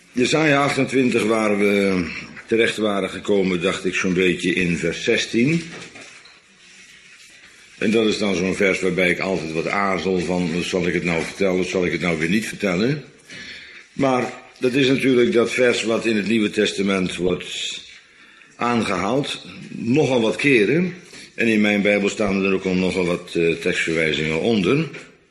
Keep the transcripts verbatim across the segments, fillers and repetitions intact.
Jesaja achtentwintig, waar we terecht waren gekomen, dacht ik zo'n beetje in vers zestien. En dat is dan zo'n vers waarbij ik altijd wat aarzel van, zal ik het nou vertellen of zal ik het nou weer niet vertellen. Maar dat is natuurlijk dat vers wat in het Nieuwe Testament wordt aangehaald, nogal wat keren. En in mijn Bijbel staan er ook al nogal wat uh, tekstverwijzingen onder.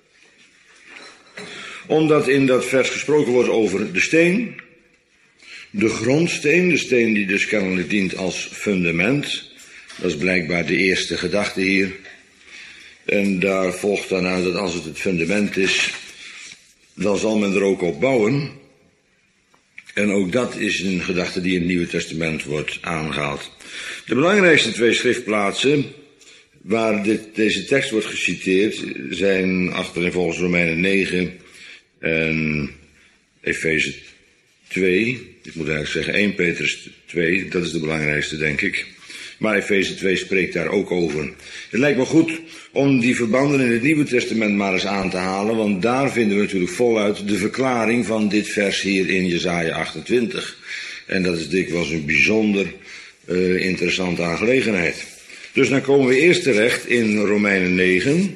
Omdat in dat vers gesproken wordt over de steen, de grondsteen, de steen die dus kennelijk dient als fundament. Dat is blijkbaar de eerste gedachte hier. En daar volgt dan uit dat als het het fundament is, dan zal men er ook op bouwen. En ook dat is een gedachte die in het Nieuwe Testament wordt aangehaald. De belangrijkste twee schriftplaatsen waar dit, deze tekst wordt geciteerd zijn achterin volgens Romeinen negen en Efeze twee. Ik moet eigenlijk zeggen één Petrus twee, dat is de belangrijkste denk ik. Maar Efeze twee spreekt daar ook over. Het lijkt me goed om die verbanden in het Nieuwe Testament maar eens aan te halen, want daar vinden we natuurlijk voluit de verklaring van dit vers hier in Jesaja achtentwintig. En dat is dikwijls een bijzonder uh, interessante aangelegenheid. Dus dan komen we eerst terecht in Romeinen negen.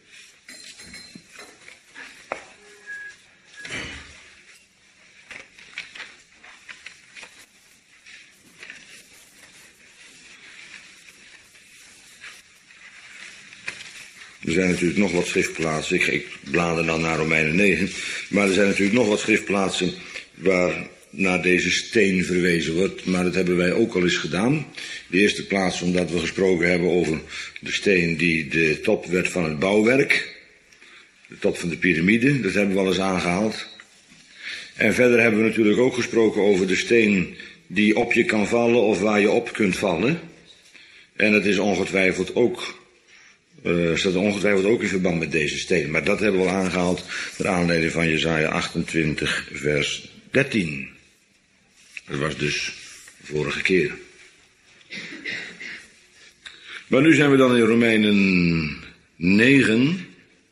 Er zijn natuurlijk nog wat schriftplaatsen, ik, ik blader dan naar Romeinen negen, maar er zijn natuurlijk nog wat schriftplaatsen waar naar deze steen verwezen wordt, maar dat hebben wij ook al eens gedaan. De eerste plaats omdat we gesproken hebben over de steen die de top werd van het bouwwerk, de top van de piramide, dat hebben we al eens aangehaald. En verder hebben we natuurlijk ook gesproken over de steen die op je kan vallen of waar je op kunt vallen. En dat is ongetwijfeld ook... Uh, staat ongetwijfeld ook in verband met deze steen. Maar dat hebben we al aangehaald naar aanleiding van Jesaja achtentwintig vers dertien. Dat was dus de vorige keer. Maar nu zijn we dan in Romeinen negen.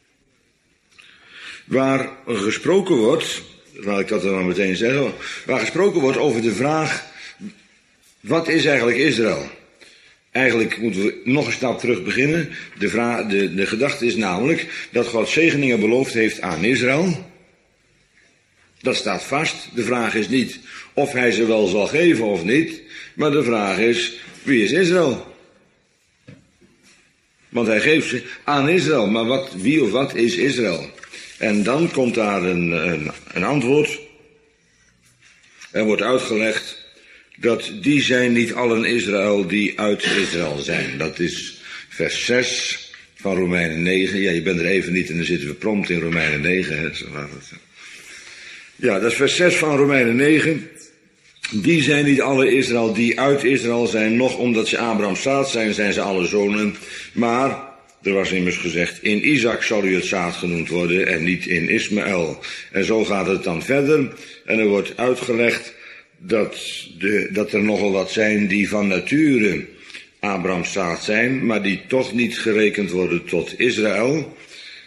Waar gesproken wordt, laat ik dat dan maar meteen zeggen. Waar gesproken wordt over de vraag, wat is eigenlijk Israël? Eigenlijk moeten we nog een stap terug beginnen. De, vraag, de, de gedachte is namelijk dat God zegeningen beloofd heeft aan Israël. Dat staat vast. De vraag is niet of hij ze wel zal geven of niet. Maar de vraag is, wie is Israël? Want hij geeft ze aan Israël. Maar wat, wie of wat is Israël? En dan komt daar een, een, een antwoord. Er wordt uitgelegd dat die zijn niet allen Israël die uit Israël zijn. Dat is vers zes van Romeinen negen. Ja, je bent er even niet en dan zitten we prompt in Romeinen negen. Hè. Zo laat het. Ja, dat is vers zes van Romeinen negen. Die zijn niet alle Israël die uit Israël zijn, nog omdat ze Abrahams zaad zijn, zijn ze alle zonen. Maar, er was immers gezegd, in Isaac zal u het zaad genoemd worden en niet in Ismaël. En zo gaat het dan verder. En er wordt uitgelegd Dat, de, dat er nogal wat zijn die van nature Abrahams zaad zijn, maar die toch niet gerekend worden tot Israël,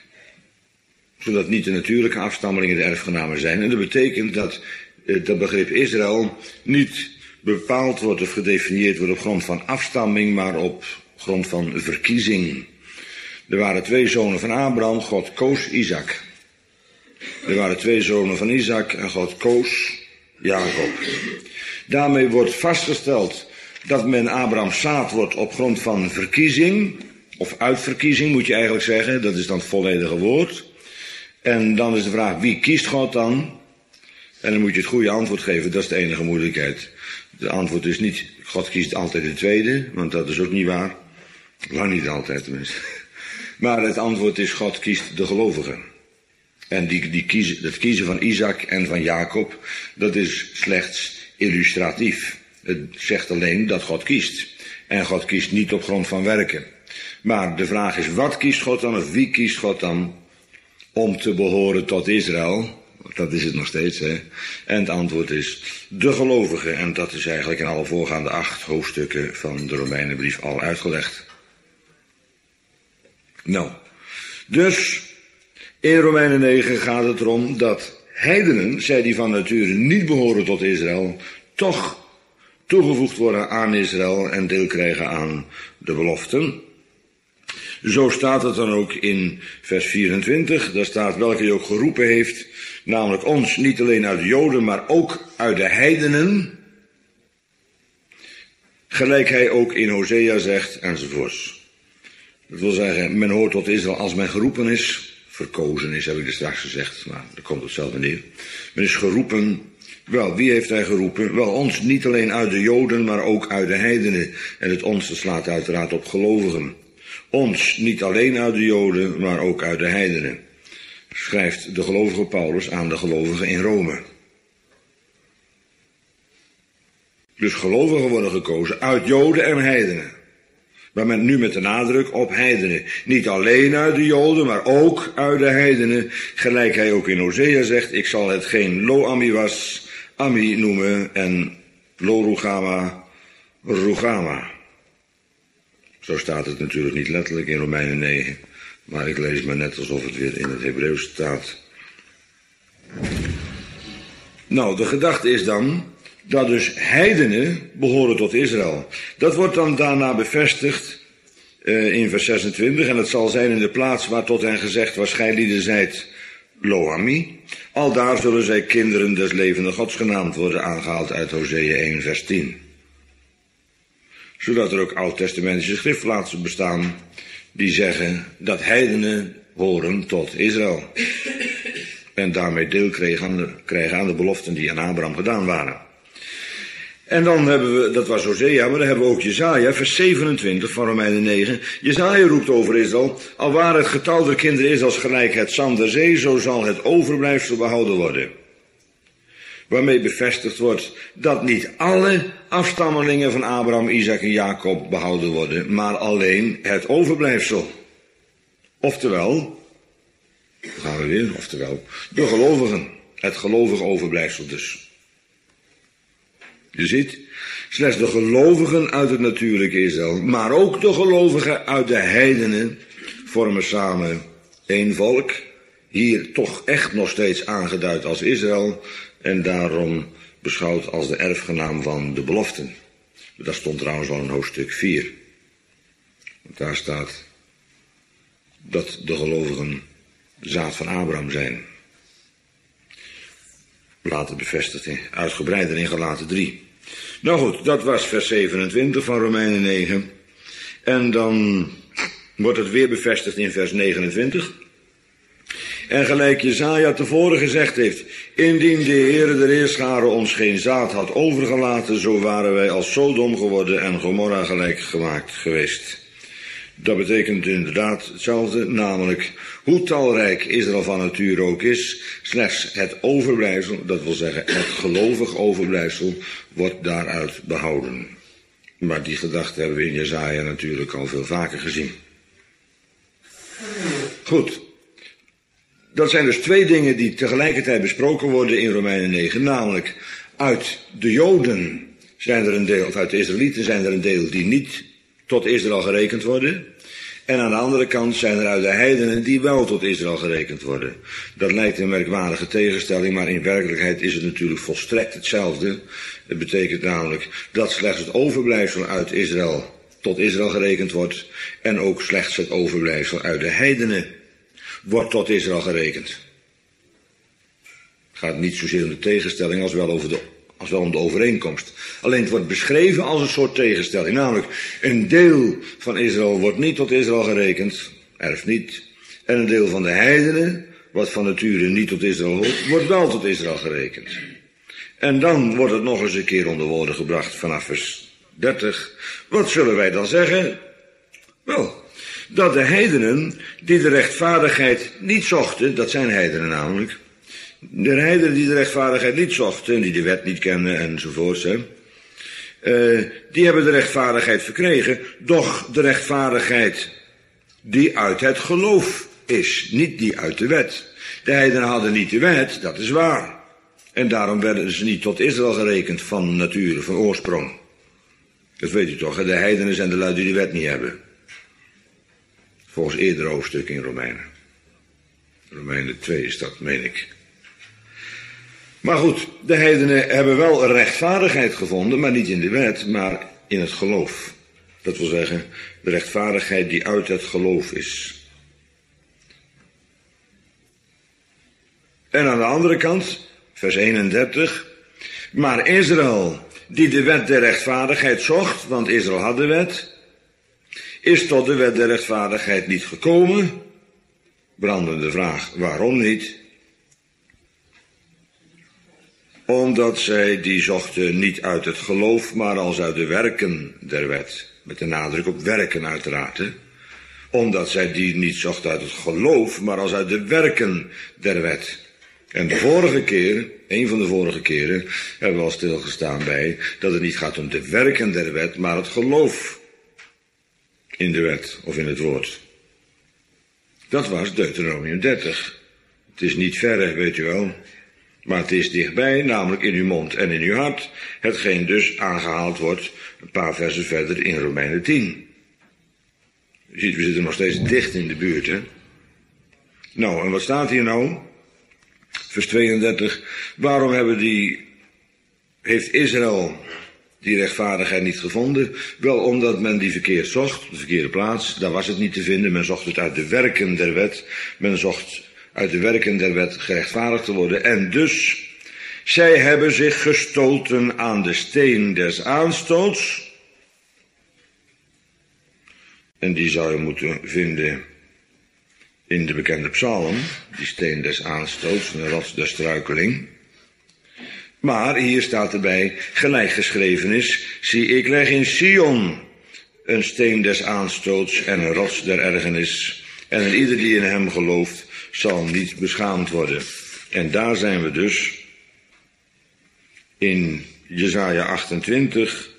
zodat niet de natuurlijke afstammelingen de erfgenamen zijn. En dat betekent dat eh, dat begrip Israël niet bepaald wordt of gedefinieerd wordt op grond van afstamming, maar op grond van verkiezing. Er waren twee zonen van Abraham, God koos Isaac. Er waren twee zonen van Isaac en God koos Jacob. Daarmee wordt vastgesteld dat men Abrahams zaad wordt op grond van verkiezing, of uitverkiezing moet je eigenlijk zeggen, dat is dan het volledige woord. En dan is de vraag, wie kiest God dan? En dan moet je het goede antwoord geven, dat is de enige moeilijkheid. De antwoord is niet, God kiest altijd de tweede, want dat is ook niet waar. Lang niet altijd tenminste. Maar het antwoord is, God kiest de gelovigen. En die, die kiezen, dat kiezen van Isaac en van Jacob, dat is slechts illustratief. Het zegt alleen dat God kiest. En God kiest niet op grond van werken. Maar de vraag is, wat kiest God dan, of wie kiest God dan om te behoren tot Israël? Dat is het nog steeds, hè. En het antwoord is de gelovigen. En dat is eigenlijk in alle voorgaande acht hoofdstukken van de Romeinenbrief al uitgelegd. Nou, dus in Romeinen negen gaat het erom dat heidenen, zij die van nature niet behoren tot Israël, toch toegevoegd worden aan Israël en deel krijgen aan de beloften. Zo staat het dan ook in vers vierentwintig, daar staat welke hij ook geroepen heeft, namelijk ons niet alleen uit de Joden, maar ook uit de heidenen, gelijk hij ook in Hosea zegt, enzovoorts. Dat wil zeggen, men hoort tot Israël als men geroepen is, verkozen is, heb ik er straks gezegd, maar daar komt hetzelfde neer. Men is geroepen, wel, wie heeft hij geroepen? Wel, ons niet alleen uit de Joden, maar ook uit de heidenen. En het ons, dat slaat uiteraard op gelovigen. Ons niet alleen uit de Joden, maar ook uit de heidenen. Schrijft de gelovige Paulus aan de gelovigen in Rome. Dus gelovigen worden gekozen uit Joden en heidenen. Maar men nu met de nadruk op heidenen. Niet alleen uit de Joden, maar ook uit de heidenen. Gelijk hij ook in Hosea zegt, ik zal het geen Lo-Ami was, Ami noemen en Lo-Rugama, Rugama. Zo staat het natuurlijk niet letterlijk in Romeinen negen. Maar ik lees maar net alsof het weer in het Hebreeuws staat. Nou, de gedachte is dan dat dus heidenen behoren tot Israël. Dat wordt dan daarna bevestigd uh, in vers zesentwintig. En het zal zijn in de plaats waar tot hen gezegd was, gij lieden zijt Lo-Ami. Aldaar zullen zij kinderen des levende Gods genaamd worden, aangehaald uit Hosea één vers tien. Zodat er ook oud-testamentische schriftplaatsen bestaan die zeggen dat heidenen horen tot Israël. En daarmee deel krijgen aan de, krijgen aan de beloften die aan Abraham gedaan waren. En dan hebben we, dat was Hosea, maar dan hebben we ook Jesaja, vers zevenentwintig van Romeinen negen. Jesaja roept over Israël, al waar het getal der kinderen is als gelijk het zand der zee, zo zal het overblijfsel behouden worden. Waarmee bevestigd wordt dat niet alle afstammelingen van Abraham, Isaac en Jacob behouden worden, maar alleen het overblijfsel. Oftewel, daar gaan we weer, oftewel, de gelovigen, het gelovige overblijfsel dus. Je ziet, slechts de gelovigen uit het natuurlijke Israël, maar ook de gelovigen uit de heidenen vormen samen één volk, hier toch echt nog steeds aangeduid als Israël en daarom beschouwd als de erfgenaam van de beloften. Dat stond trouwens al in hoofdstuk vier. Want daar staat dat de gelovigen zaad van Abraham zijn. Later bevestigd, in, uitgebreider in Galaten drie. Nou goed, dat was vers zevenentwintig van Romeinen negen. En dan wordt het weer bevestigd in vers negenentwintig. En gelijk Jesaja tevoren gezegd heeft, indien de Heere der Heerscharen ons geen zaad had overgelaten, zo waren wij als Sodom geworden en Gomorra gelijk gemaakt geweest. Dat betekent inderdaad hetzelfde, namelijk hoe talrijk Israël van nature ook is, slechts het overblijfsel, dat wil zeggen het gelovig overblijfsel, wordt daaruit behouden. Maar die gedachte hebben we in Jesaja natuurlijk al veel vaker gezien. Goed. Dat zijn dus twee dingen die tegelijkertijd besproken worden in Romeinen negen, namelijk uit de Joden zijn er een deel, of uit de Israëlieten zijn er een deel die niet tot Israël gerekend worden. En aan de andere kant zijn er uit de heidenen die wel tot Israël gerekend worden. Dat lijkt een merkwaardige tegenstelling, maar in werkelijkheid is het natuurlijk volstrekt hetzelfde. Het betekent namelijk dat slechts het overblijfsel uit Israël tot Israël gerekend wordt en ook slechts het overblijfsel uit de heidenen wordt tot Israël gerekend. Het gaat niet zozeer om de tegenstelling als wel, over de, als wel om de overeenkomst. Alleen het wordt beschreven als een soort tegenstelling. Namelijk, een deel van Israël wordt niet tot Israël gerekend, erft niet. En een deel van de heidenen, wat van nature niet tot Israël hoort, wordt wel tot Israël gerekend. En dan wordt het nog eens een keer onder woorden gebracht vanaf vers dertig. Wat zullen wij dan zeggen? Wel, dat de heidenen die de rechtvaardigheid niet zochten, dat zijn heidenen namelijk, de heidenen die de rechtvaardigheid niet zochten, die de wet niet kennen enzovoorts, hè, uh, die hebben de rechtvaardigheid verkregen, doch de rechtvaardigheid die uit het geloof is, niet die uit de wet. De heidenen hadden niet de wet, dat is waar. En daarom werden ze niet tot Israël gerekend van nature, van oorsprong. Dat weet u toch, hè? De heidenen zijn de lui die de wet niet hebben. Volgens eerdere hoofdstuk in Romeinen. Romeinen twee is dat, meen ik. Maar goed, de heidenen hebben wel rechtvaardigheid gevonden, maar niet in de wet, maar in het geloof. Dat wil zeggen, de rechtvaardigheid die uit het geloof is. En aan de andere kant, vers eenendertig, maar Israël, die de wet der rechtvaardigheid zocht, want Israël had de wet, is tot de wet der rechtvaardigheid niet gekomen. Brandende vraag, waarom niet? Omdat zij die zochten niet uit het geloof, maar als uit de werken der wet. Met de nadruk op werken uiteraard. Hè? Omdat zij die niet zochten uit het geloof, maar als uit de werken der wet. En de vorige keer, een van de vorige keren, hebben we al stilgestaan bij dat het niet gaat om de werken der wet, maar het geloof in de wet of in het woord. Dat was Deuteronomium dertig. Het is niet verre, weet u wel. Maar het is dichtbij, namelijk in uw mond en in uw hart. Hetgeen dus aangehaald wordt een paar versen verder in Romeinen tien. Je ziet, we zitten nog steeds dicht in de buurt, hè. Nou, en wat staat hier nou? Vers tweeëndertig. Waarom hebben die, heeft Israël die rechtvaardigheid niet gevonden? Wel omdat men die verkeerd zocht, op de verkeerde plaats. Daar was het niet te vinden. Men zocht het uit de werken der wet. Men zocht uit de werken der wet gerechtvaardigd te worden. En dus, zij hebben zich gestoten aan de steen des aanstoots. En die zou je moeten vinden in de bekende psalm. Die steen des aanstoots, een rots der struikeling. Maar hier staat erbij, gelijk geschreven is, zie ik leg in Sion een steen des aanstoots en een rots der ergernis. En een ieder die in hem gelooft, zal niet beschaamd worden. En daar zijn we dus in Jesaja achtentwintig,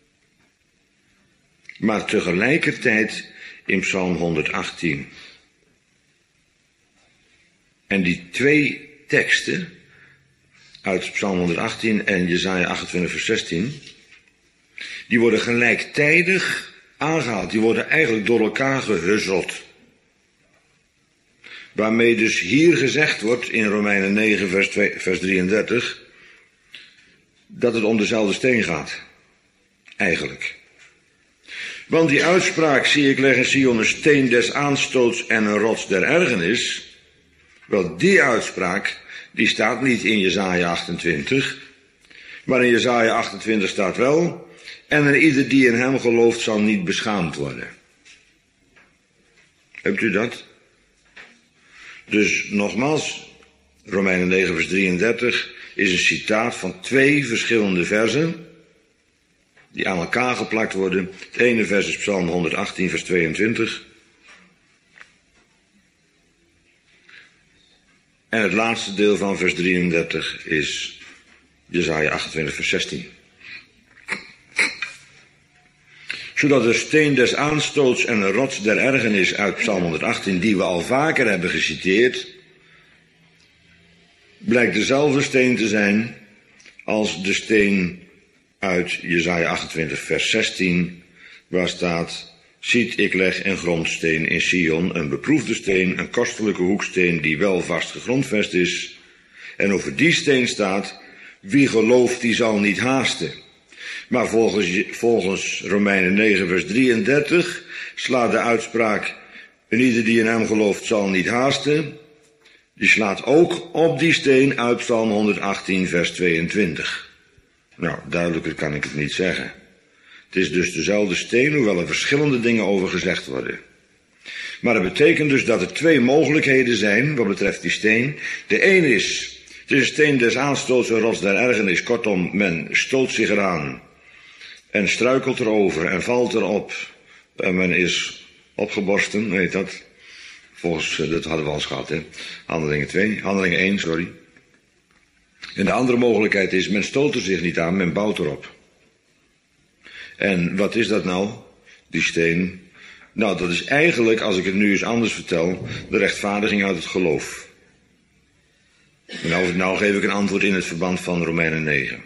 maar tegelijkertijd in Psalm honderdachttien. En die twee teksten uit Psalm honderdachttien en Jesaja achtentwintig vers zestien, die worden gelijktijdig aangehaald. Die worden eigenlijk door elkaar gehuzzeld. Waarmee dus hier gezegd wordt in Romeinen negen vers, twee, vers drieëndertig, dat het om dezelfde steen gaat. Eigenlijk. Want die uitspraak, zie ik leg in Sion een steen des aanstoots en een rots der ergernis. Wel, die uitspraak, die staat niet in Jesaja achtentwintig. Maar in Jesaja achtentwintig staat wel, en een ieder die in hem gelooft zal niet beschaamd worden. Hebt u dat? Dus nogmaals, Romeinen negen vers drieëndertig is een citaat van twee verschillende versen die aan elkaar geplakt worden. Het ene vers is Psalm honderdachttien vers tweeëntwintig. En het laatste deel van vers drieëndertig is Jesaja achtentwintig vers zestien. Zodat de steen des aanstoots en een rots der ergernis uit Psalm honderdachttien, die we al vaker hebben geciteerd, blijkt dezelfde steen te zijn als de steen uit Jesaja achtentwintig vers zestien, waar staat, ziet ik leg een grondsteen in Sion, een beproefde steen, een kostelijke hoeksteen die wel vast gegrondvest is. En over die steen staat, wie gelooft die zal niet haasten. Maar volgens, volgens Romeinen negen vers drieëndertig slaat de uitspraak, en ieder die in hem gelooft zal niet haasten, die slaat ook op die steen uit Psalm honderdachttien vers tweeëntwintig. Nou, duidelijker kan ik het niet zeggen. Het is dus dezelfde steen, hoewel er verschillende dingen over gezegd worden. Maar dat betekent dus dat er twee mogelijkheden zijn wat betreft die steen. De ene is, het is een steen des aanstoots en rots der ergernis. Kortom, men stoot zich eraan en struikelt erover en valt erop. En men is opgeborsten, weet dat. Volgens, dat hadden we al eens gehad, hè. Handelingen twee, Handelingen één, sorry. En de andere mogelijkheid is, men stoot er zich niet aan, men bouwt erop. En wat is dat nou, die steen? Nou, dat is eigenlijk, als ik het nu eens anders vertel, de rechtvaardiging uit het geloof. En nou, nou geef ik een antwoord in het verband van Romeinen negen.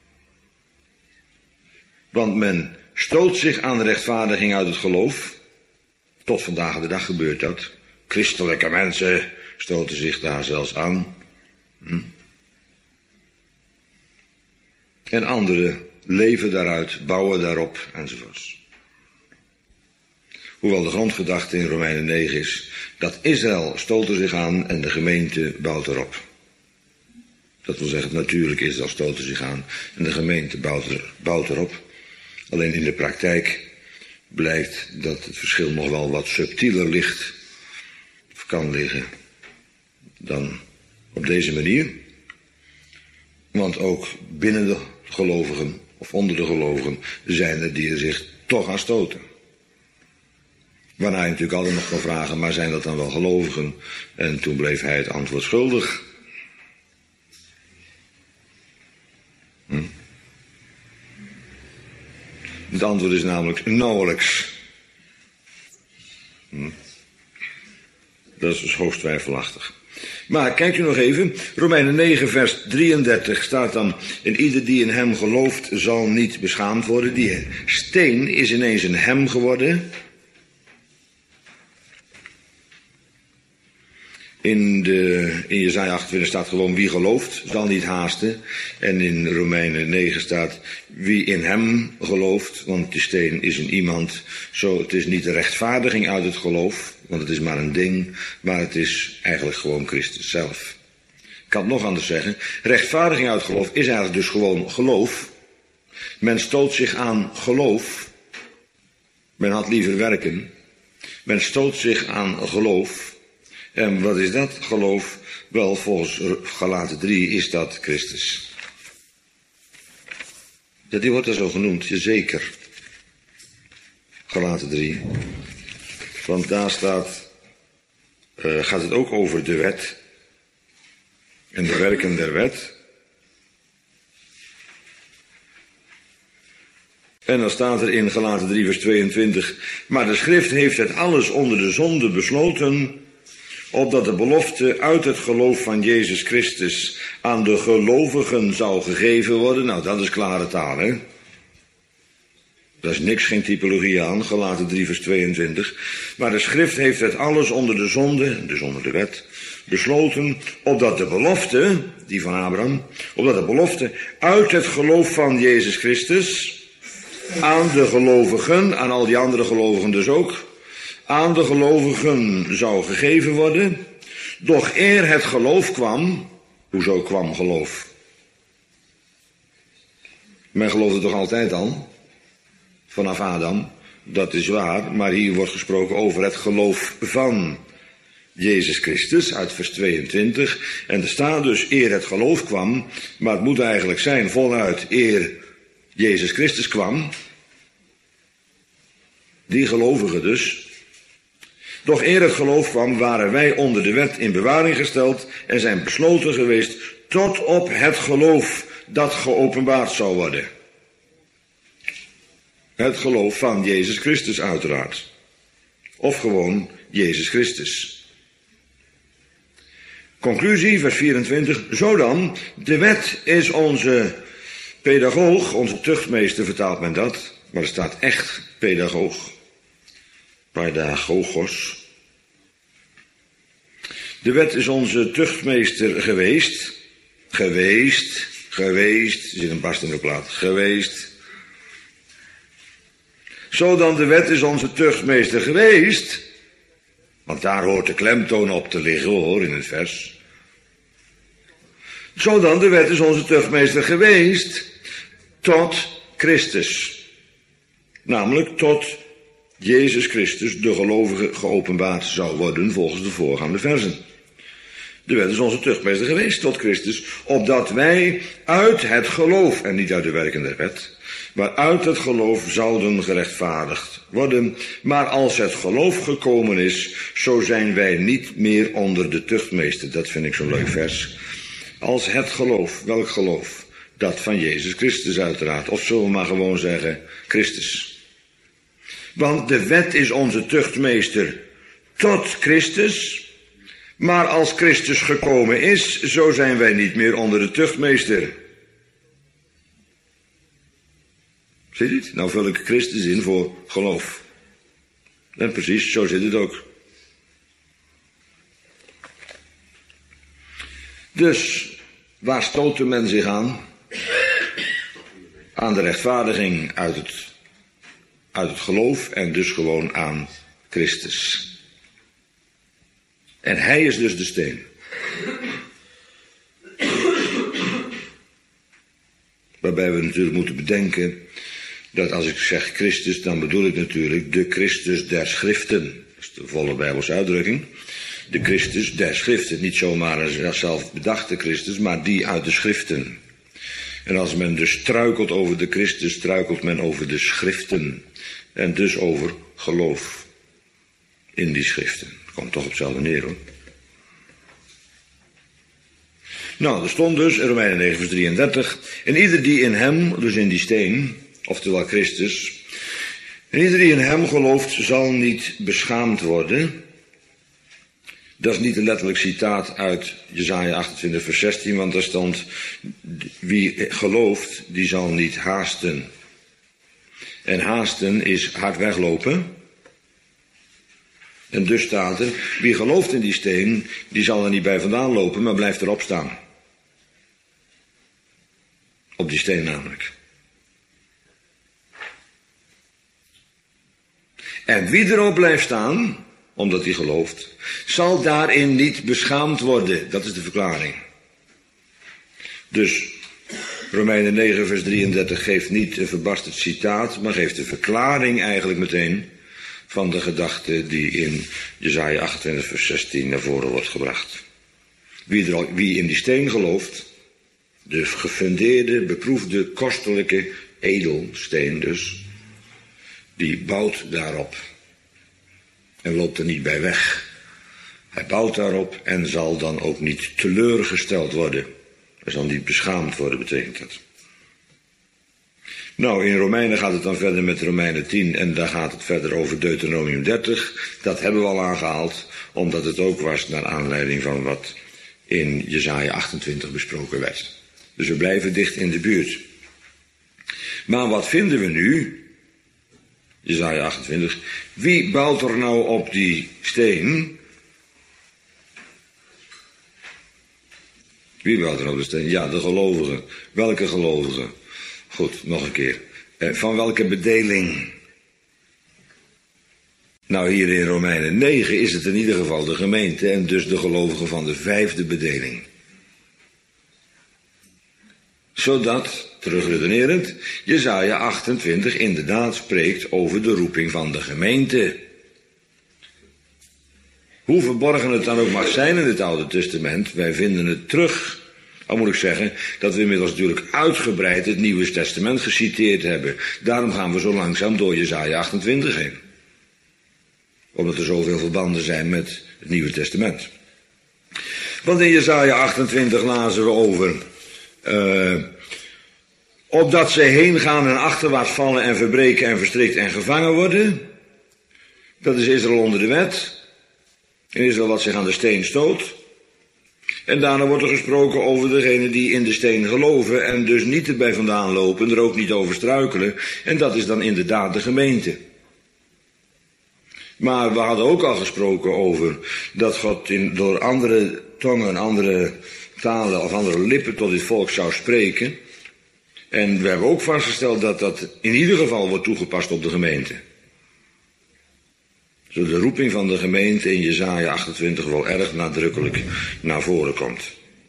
Want men stoot zich aan de rechtvaardiging uit het geloof. Tot vandaag de dag gebeurt dat. Christelijke mensen stoten zich daar zelfs aan. Hm? En anderen leven daaruit, bouwen daarop, enzovoorts. Hoewel de grondgedachte in Romeinen negen is dat Israël stoot er zich aan en de gemeente bouwt erop. Dat wil zeggen, het natuurlijk Israël stoot er zich aan en de gemeente bouwt, er, bouwt erop. Alleen in de praktijk blijkt dat het verschil nog wel wat subtieler ligt, of kan liggen, dan op deze manier. Want ook binnen de gelovigen, of onder de gelovigen, zijn er die er zich toch aan stoten. Waarna je natuurlijk altijd nog kan vragen, maar zijn dat dan wel gelovigen? En toen bleef hij het antwoord schuldig. Hm? Het antwoord is namelijk nauwelijks. Hm? Dat is dus hoogst twijfelachtig. Maar kijkt u nog even, Romeinen negen vers drieëndertig staat dan: en ieder die in hem gelooft zal niet beschaamd worden. Die steen is ineens een hem geworden. In, de, in Jesaja achtentwintig staat gewoon wie gelooft zal niet haasten. En in Romeinen negen staat wie in hem gelooft, want die steen is in iemand. Zo, het is niet de rechtvaardiging uit het geloof, want het is maar een ding, maar het is eigenlijk gewoon Christus zelf. Ik kan het nog anders zeggen, rechtvaardiging uit geloof is eigenlijk dus gewoon geloof. Men stoot zich aan geloof. Men had liever werken. Men stoot zich aan geloof. En wat is dat geloof? Wel, volgens Galaten drie is dat Christus. Ja, die wordt er zo genoemd, jazeker. Galaten drie. Want daar staat, uh, gaat het ook over de wet. En de werken der wet. En dan staat er in Galaten drie vers tweeëntwintig. Maar de schrift heeft het alles onder de zonde besloten, opdat de belofte uit het geloof van Jezus Christus aan de gelovigen zou gegeven worden. Nou, dat is klare taal, hè? Daar is niks, geen typologie aan, Galaten drie vers tweeëntwintig. Maar de schrift heeft het alles onder de zonde, dus onder de wet, besloten, opdat de belofte, die van Abraham, opdat de belofte uit het geloof van Jezus Christus aan de gelovigen, aan al die andere gelovigen dus ook, aan de gelovigen zou gegeven worden. Doch eer het geloof kwam, hoezo kwam geloof? Men geloofde toch altijd al? Vanaf Adam, dat is waar, maar hier wordt gesproken over het geloof van Jezus Christus, uit vers tweeëntwintig. En er staat dus eer het geloof kwam, maar het moet eigenlijk zijn voluit eer Jezus Christus kwam. Die gelovigen dus. Doch eer het geloof kwam, waren wij onder de wet in bewaring gesteld en zijn besloten geweest tot op het geloof dat geopenbaard zou worden. Het geloof van Jezus Christus uiteraard. Of gewoon Jezus Christus. Conclusie, vers vierentwintig. Zo dan, de wet is onze pedagoog, onze tuchtmeester vertaalt men dat. Maar er staat echt pedagoog. Pedagogos. De wet is onze tuchtmeester geweest. Geweest. Geweest. Er zit een barst in de plaat. Geweest. Zo dan, de wet is onze tuchtmeester geweest. Want daar hoort de klemtoon op te liggen, hoor, in het vers. Zo dan, de wet is onze tuchtmeester geweest tot Christus. Namelijk tot Jezus Christus, de gelovige, geopenbaard zou worden volgens de voorgaande versen. De wet is onze tuchtmeester geweest tot Christus, opdat wij uit het geloof, en niet uit de werken der wet, maar uit het geloof zouden gerechtvaardigd worden. Maar als het geloof gekomen is, zo zijn wij niet meer onder de tuchtmeester. Dat vind ik zo'n leuk vers. Als het geloof, welk geloof? Dat van Jezus Christus uiteraard. Of zullen we maar gewoon zeggen, Christus. Want de wet is onze tuchtmeester tot Christus. Maar als Christus gekomen is, zo zijn wij niet meer onder de tuchtmeester. Ziet u het? Nou vul ik Christus in voor geloof. En precies, zo zit het ook. Dus, waar stootte men zich aan? aan de rechtvaardiging uit het, uit het geloof en dus gewoon aan Christus. En hij is dus de steen. Waarbij we natuurlijk moeten bedenken dat als ik zeg Christus, dan bedoel ik natuurlijk de Christus der Schriften. Dat is de volle Bijbelse uitdrukking. De Christus der Schriften. Niet zomaar een zelfbedachte Christus, maar die uit de Schriften. En als men dus struikelt over de Christus, struikelt men over de Schriften. En dus over geloof in die Schriften. Komt toch op hetzelfde neer, hoor. Nou, er stond dus in Romeinen negen vers drieëndertig. En ieder die in hem, dus in die steen, oftewel Christus, en ieder die in hem gelooft, zal niet beschaamd worden. Dat is niet een letterlijk citaat uit Jesaja achtentwintig vers zestien, want daar stond, wie gelooft, die zal niet haasten. En haasten is hard weglopen. En dus staat er, wie gelooft in die steen, die zal er niet bij vandaan lopen, maar blijft erop staan. Op die steen namelijk. En wie erop blijft staan, omdat hij gelooft, zal daarin niet beschaamd worden. Dat is de verklaring. Dus Romeinen negen vers drieëndertig geeft niet een verbasterd citaat, maar geeft de verklaring eigenlijk meteen van de gedachte die in Jesaja achtentwintig vers zestien naar voren wordt gebracht. Wie, er al, wie in die steen gelooft, de gefundeerde, beproefde, kostelijke edelsteen dus, die bouwt daarop. En loopt er niet bij weg. Hij bouwt daarop en zal dan ook niet teleurgesteld worden. Hij zal niet beschaamd worden, betekent dat. Nou, in Romeinen gaat het dan verder met Romeinen tien en daar gaat het verder over Deuteronomium dertig. Dat hebben we al aangehaald, omdat het ook was naar aanleiding van wat in Jesaja achtentwintig besproken werd. Dus we blijven dicht in de buurt. Maar wat vinden we nu? Jesaja achtentwintig. Wie bouwt er nou op die steen? Wie bouwt er op de steen? Ja, de gelovigen. Welke gelovigen? Goed, nog een keer. Eh, van welke bedeling? Nou, hier in Romeinen negen is het in ieder geval de gemeente en dus de gelovigen van de vijfde bedeling. Zodat, terugredenerend, Jesaja achtentwintig inderdaad spreekt over de roeping van de gemeente. Hoe verborgen het dan ook mag zijn in het Oude Testament, wij vinden het terug. Al moet ik zeggen dat we inmiddels natuurlijk uitgebreid het Nieuwe Testament geciteerd hebben. Daarom gaan we zo langzaam door Jesaja achtentwintig heen. Omdat er zoveel verbanden zijn met het Nieuwe Testament. Want in Jesaja achtentwintig lazen we over Uh, opdat ze heen gaan en achterwaarts vallen en verbreken en verstrikt en gevangen worden. Dat is Israël onder de wet. En Israël wat zich aan de steen stoot. En daarna wordt er gesproken over degenen die in de steen geloven en dus niet erbij vandaan lopen, er ook niet over struikelen. En dat is dan inderdaad de gemeente. Maar we hadden ook al gesproken over dat God in, door andere tongen, andere talen of andere lippen tot dit volk zou spreken. En we hebben ook vastgesteld dat dat in ieder geval wordt toegepast op de gemeente. Zodat de roeping van de gemeente in Jesaja achtentwintig wel erg nadrukkelijk naar voren komt.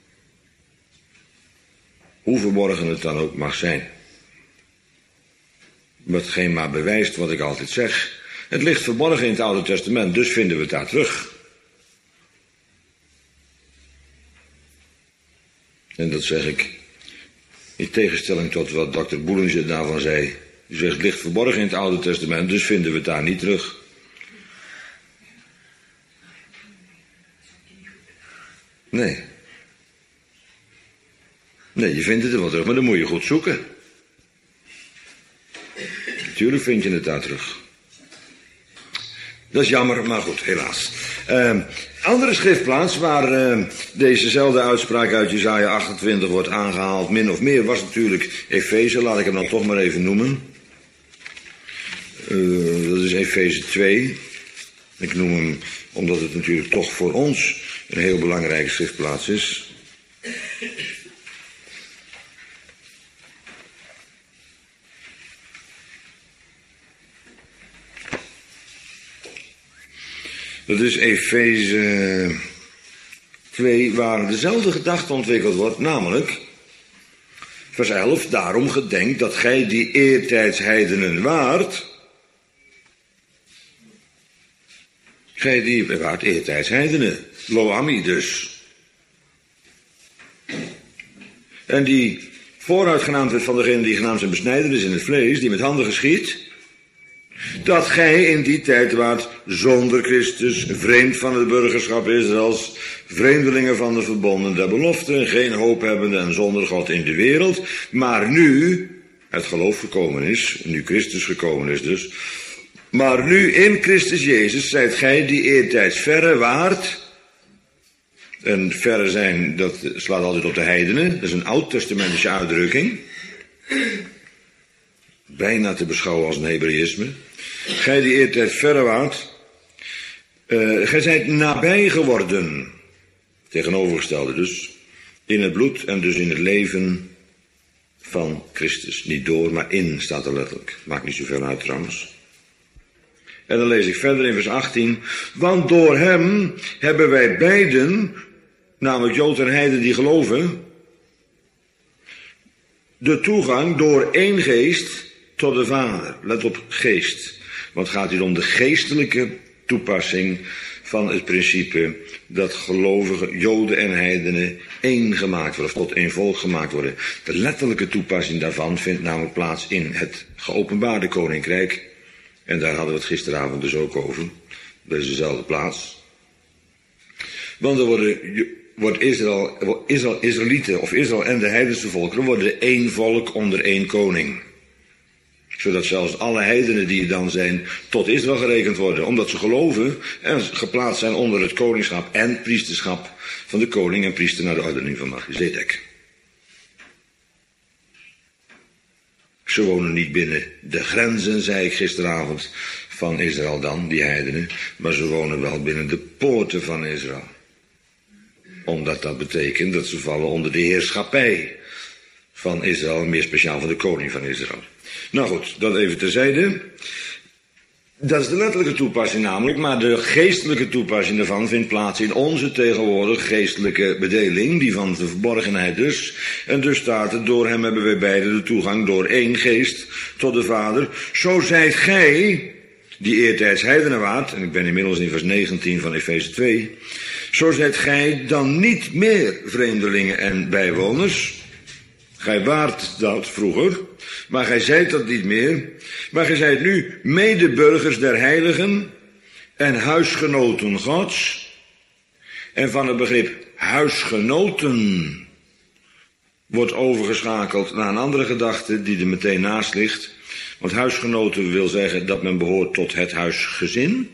Hoe verborgen het dan ook mag zijn. Watgeen maar bewijst wat ik altijd zeg. Het ligt verborgen in het Oude Testament, dus vinden we het daar terug. En dat zeg ik in tegenstelling tot wat dokter Boelinger daarvan zei. Die zegt, het ligt verborgen in het Oude Testament, dus vinden we het daar niet terug. Nee. Nee, je vindt het er wel terug, maar dan moet je goed zoeken. Natuurlijk vind je het daar terug. Dat is jammer, maar goed, helaas. Uh, andere schriftplaats waar uh, dezezelfde uitspraak uit Jesaja achtentwintig wordt aangehaald, min of meer, was natuurlijk Efeze. Laat ik hem dan toch maar even noemen. Uh, dat is Efeze twee. Ik noem hem omdat het natuurlijk toch voor ons een heel belangrijke schriftplaats is. Dat is Efeze twee, waar dezelfde gedachte ontwikkeld wordt, namelijk vers elf, daarom gedenkt dat gij die eertijds heidenen waart, gij die waart eertijds heidenen, Loami dus. En die vooruit genaamd werd van degene die genaamd zijn besnijdenis in het vlees, die met handen geschiet, dat gij in die tijd waart zonder Christus, vreemd van het burgerschap Israëls, vreemdelingen van de verbonden der belofte, geen hoop hebbende en zonder God in de wereld, maar nu het geloof gekomen is, nu Christus gekomen is dus, maar nu in Christus Jezus zijt gij die eertijds verre waart. En verre zijn, dat slaat altijd op de heidenen, dat is een oud-testamentische uitdrukking, bijna te beschouwen als een Hebreïsme. Gij die eertijds verre waart, uh, gij zijt nabij geworden, tegenovergestelde dus, in het bloed en dus in het leven van Christus. Niet door, maar in, staat er letterlijk. Maakt niet zoveel uit trouwens. En dan lees ik verder in vers achttien. Want door hem hebben wij beiden, namelijk Jood en Heiden die geloven, de toegang door één geest tot de Vader. Let op geest. Want het gaat hier om de geestelijke toepassing van het principe dat gelovigen, Joden en Heidenen één gemaakt worden, of tot één volk gemaakt worden. De letterlijke toepassing daarvan vindt namelijk plaats in het geopenbaarde koninkrijk. En daar hadden we het gisteravond dus ook over. Dat is dezelfde plaats. Want er worden, wordt Israël, Israël, Israëlieten of Israël en de heidense volkeren worden één volk onder één koning. Zodat zelfs alle heidenen die er dan zijn tot Israël gerekend worden. Omdat ze geloven en geplaatst zijn onder het koningschap en priesterschap van de koning en priester naar de ordening van Melchizedek. Ze wonen niet binnen de grenzen, zei ik gisteravond, van Israël dan, die heidenen. Maar ze wonen wel binnen de poorten van Israël. Omdat dat betekent dat ze vallen onder de heerschappij van Israël, meer speciaal van de koning van Israël. Nou goed, dat even terzijde. Dat is de letterlijke toepassing namelijk, maar de geestelijke toepassing daarvan vindt plaats in onze tegenwoordig geestelijke bedeling, die van de verborgenheid dus. En dus staat het, door hem hebben wij beiden de toegang door één geest tot de Vader. Zo zijt gij, die eertijds heidenen waart, en ik ben inmiddels in vers negentien van Efeze twee, zo zijt gij dan niet meer vreemdelingen en bijwoners. Gij waart dat vroeger, maar gij zijt dat niet meer. Maar gij zijt nu medeburgers der heiligen en huisgenoten Gods. En van het begrip huisgenoten wordt overgeschakeld naar een andere gedachte die er meteen naast ligt. Want huisgenoten wil zeggen dat men behoort tot het huisgezin.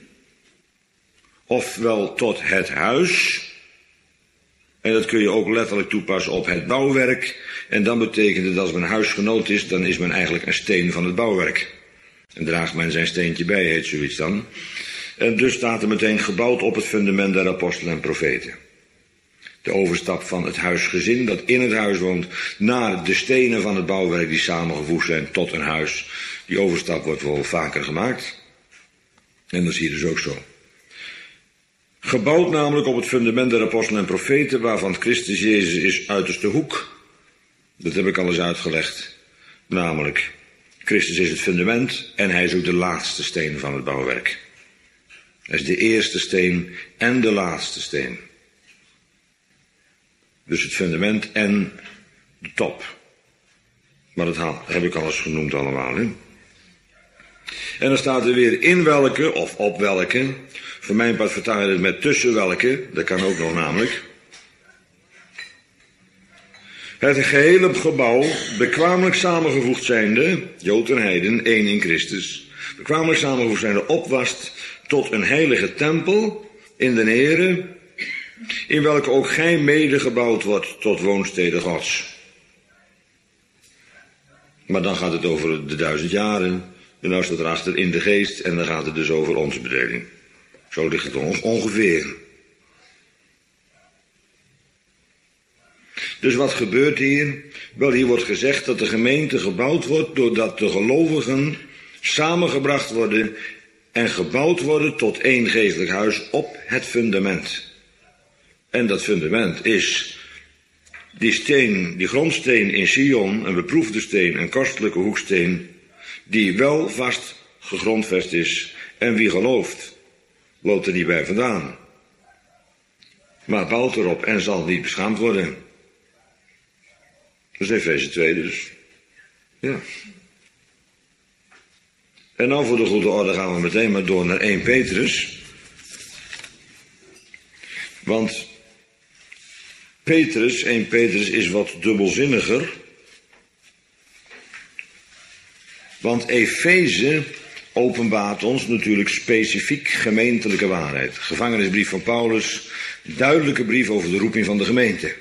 Ofwel tot het huis. En dat kun je ook letterlijk toepassen op het bouwwerk. En dan betekent het dat als men huisgenoot is, dan is men eigenlijk een steen van het bouwwerk. En draagt men zijn steentje bij, heet zoiets dan. En dus staat er meteen gebouwd op het fundament der apostelen en profeten. De overstap van het huisgezin dat in het huis woont, naar de stenen van het bouwwerk die samengevoegd zijn tot een huis. Die overstap wordt wel vaker gemaakt. En dat zie je dus ook zo. Gebouwd namelijk op het fundament der apostelen en profeten, waarvan Christus Jezus is uiterste hoek. Dat heb ik al eens uitgelegd. Namelijk, Christus is het fundament en hij is ook de laatste steen van het bouwwerk. Hij is de eerste steen en de laatste steen. Dus het fundament en de top. Maar dat heb ik al eens genoemd allemaal. Hè? En dan staat er weer in welke of op welke. Voor mijn part vertaal je het met tussen welke. Dat kan ook nog namelijk. Het gehele gebouw, bekwamelijk samengevoegd zijnde, Jood en Heiden, één in Christus, bekwamelijk samengevoegd zijnde, opwast tot een heilige tempel in de Here, in welke ook gij mede gebouwd wordt tot woonstede Gods. Maar dan gaat het over de duizend jaren, en dan staat erachter in de geest, en dan gaat het dus over onze bedeling. Zo ligt het ongeveer. Dus wat gebeurt hier? Wel, hier wordt gezegd dat de gemeente gebouwd wordt doordat de gelovigen samengebracht worden en gebouwd worden tot één geestelijk huis op het fundament. En dat fundament is die steen, die grondsteen in Sion, een beproefde steen, een kostelijke hoeksteen, die wel vast gegrondvest is. En wie gelooft, loopt er niet bij vandaan, maar bouwt erop en zal niet beschaamd worden. Dat is Efeze twee dus. Ja. En nou voor de goede orde gaan we meteen maar door naar Eerste Petrus. Want Petrus, Eerste Petrus is wat dubbelzinniger. Want Efeze openbaart ons natuurlijk specifiek gemeentelijke waarheid. Gevangenisbrief van Paulus, duidelijke brief over de roeping van de gemeente.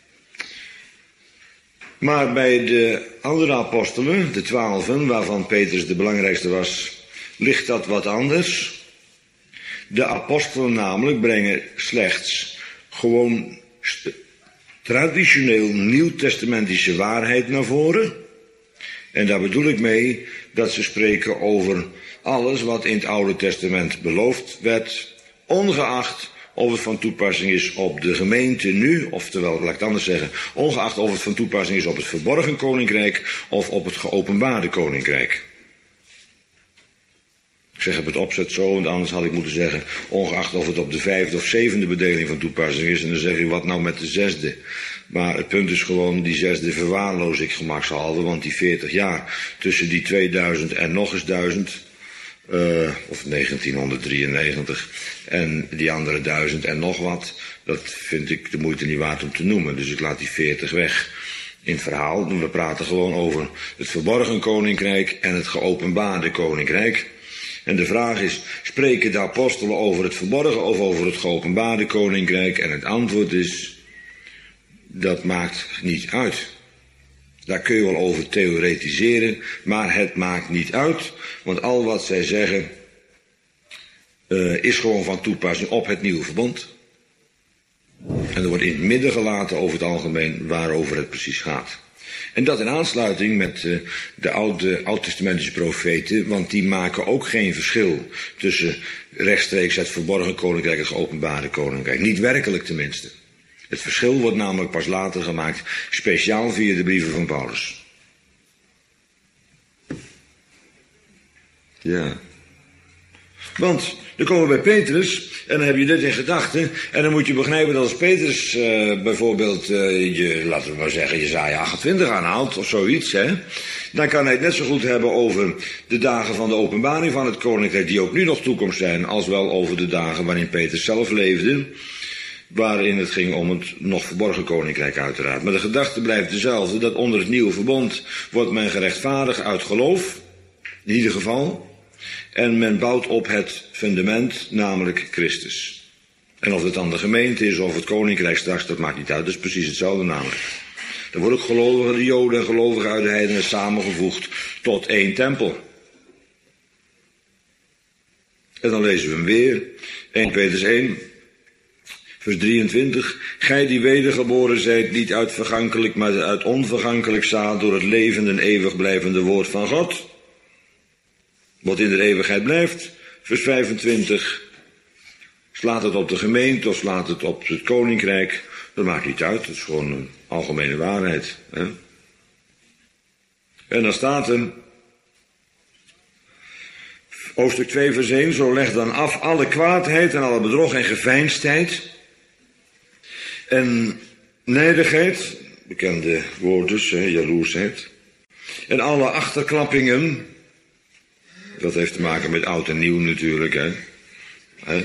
Maar bij de andere apostelen, de twaalfen, waarvan Petrus de belangrijkste was, ligt dat wat anders. De apostelen namelijk brengen slechts gewoon traditioneel nieuwtestamentische waarheid naar voren. En daar bedoel ik mee dat ze spreken over alles wat in het Oude Testament beloofd werd, ongeacht of het van toepassing is op de gemeente nu, oftewel, laat ik het anders zeggen, ongeacht of het van toepassing is op het verborgen koninkrijk of op het geopenbaarde koninkrijk. Ik zeg op het opzet zo, want anders had ik moeten zeggen, ongeacht of het op de vijfde of zevende bedeling van toepassing is, en dan zeg je, wat nou met de zesde? Maar het punt is gewoon, die zesde verwaarloos ik gemakshalve, want die veertig jaar tussen die tweeduizend en nog eens duizend, uh, of negentienhonderddrieënnegentig, en die andere duizend en nog wat, dat vind ik de moeite niet waard om te noemen. Dus ik laat die veertig weg in het verhaal. We praten gewoon over het verborgen koninkrijk en het geopenbaarde koninkrijk. En de vraag is, spreken de apostelen over het verborgen of over het geopenbaarde koninkrijk? En het antwoord is, dat maakt niet uit. Daar kun je wel over theoretiseren, maar het maakt niet uit. Want al wat zij zeggen uh, is gewoon van toepassing op het nieuwe verbond. En er wordt in het midden gelaten over het algemeen waarover het precies gaat. En dat in aansluiting met uh, de oude oud-testamentische profeten, want die maken ook geen verschil tussen rechtstreeks het verborgen koninkrijk en het geopenbaarde koninkrijk. Niet werkelijk tenminste. Het verschil wordt namelijk pas later gemaakt, speciaal via de brieven van Paulus. Ja. Want dan komen we bij Petrus en dan heb je dit in gedachten. En dan moet je begrijpen dat als Petrus uh, bijvoorbeeld, uh, je, laten we maar zeggen, Jesaja achtentwintig aanhaalt of zoiets, hè, dan kan hij het net zo goed hebben over de dagen van de openbaring van het koninkrijk, die ook nu nog toekomst zijn, als wel over de dagen waarin Petrus zelf leefde, waarin het ging om het nog verborgen koninkrijk uiteraard. Maar de gedachte blijft dezelfde, dat onder het nieuwe verbond wordt men gerechtvaardigd uit geloof, in ieder geval. En men bouwt op het fundament, namelijk Christus. En of het dan de gemeente is of het koninkrijk straks, dat maakt niet uit. Dat is precies hetzelfde namelijk. Er worden ook gelovigen, de Joden en gelovigen uit de heidenen samengevoegd tot één tempel. En dan lezen we hem weer. Eerste Petrus één, vers drieëntwintig. Gij die wedergeboren zijt, niet uit vergankelijk, maar uit onvergankelijk zaad, door het levende en eeuwig blijvende woord van God. Wat in de eeuwigheid blijft, vers vijfentwintig, slaat het op de gemeente of slaat het op het koninkrijk, dat maakt niet uit, dat is gewoon een algemene waarheid. Hè? En dan staat er, hoofdstuk twee vers één, zo leg dan af alle kwaadheid en alle bedrog en geveinsdheid en nijdigheid, bekende woord dus, hè, jaloersheid, en alle achterklappingen. Dat heeft te maken met oud en nieuw natuurlijk, hè. hè?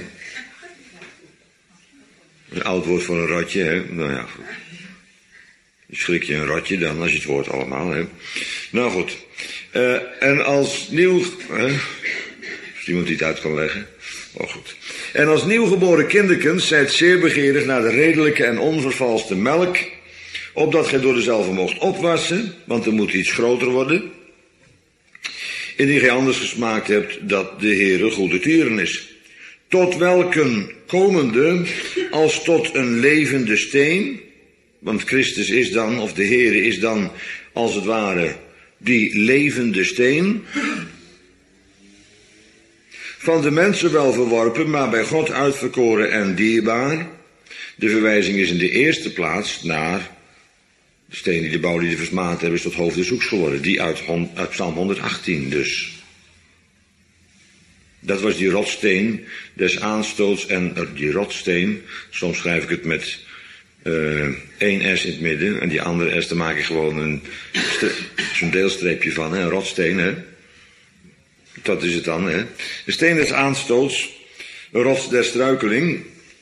Een oud woord voor een rotje, hè. Nou ja, goed. Je schrik je een rotje dan, als je het woord allemaal, hè. Nou goed. Uh, en als nieuw... Hè? Als iemand die het uit kan leggen. Oh goed. En als nieuwgeboren kinderkens zijt zeer begeerig naar de redelijke en onvervalste melk, opdat gij door dezelfde moogt opwassen, want er moet iets groter worden, indien gij anders gesmaakt hebt dat de Heere goede tieren is. Tot welken komende, als tot een levende steen, want Christus is dan, of de Heere is dan, als het ware, die levende steen, van de mensen wel verworpen, maar bij God uitverkoren en dierbaar. De verwijzing is in de eerste plaats naar de steen die de bouwlieden versmaad hebben, is tot hoofd des hoeks geworden. Die uit, uit Psalm honderdachttien dus. Dat was die rotsteen des aanstoots en uh, die rotsteen, soms schrijf ik het met uh, één S in het midden en die andere S, daar maak ik gewoon een, zo'n deelstreepje van, hè, een rotsteen, hè. Dat is het dan, hè. De steen des aanstoots, een rots der struikeling,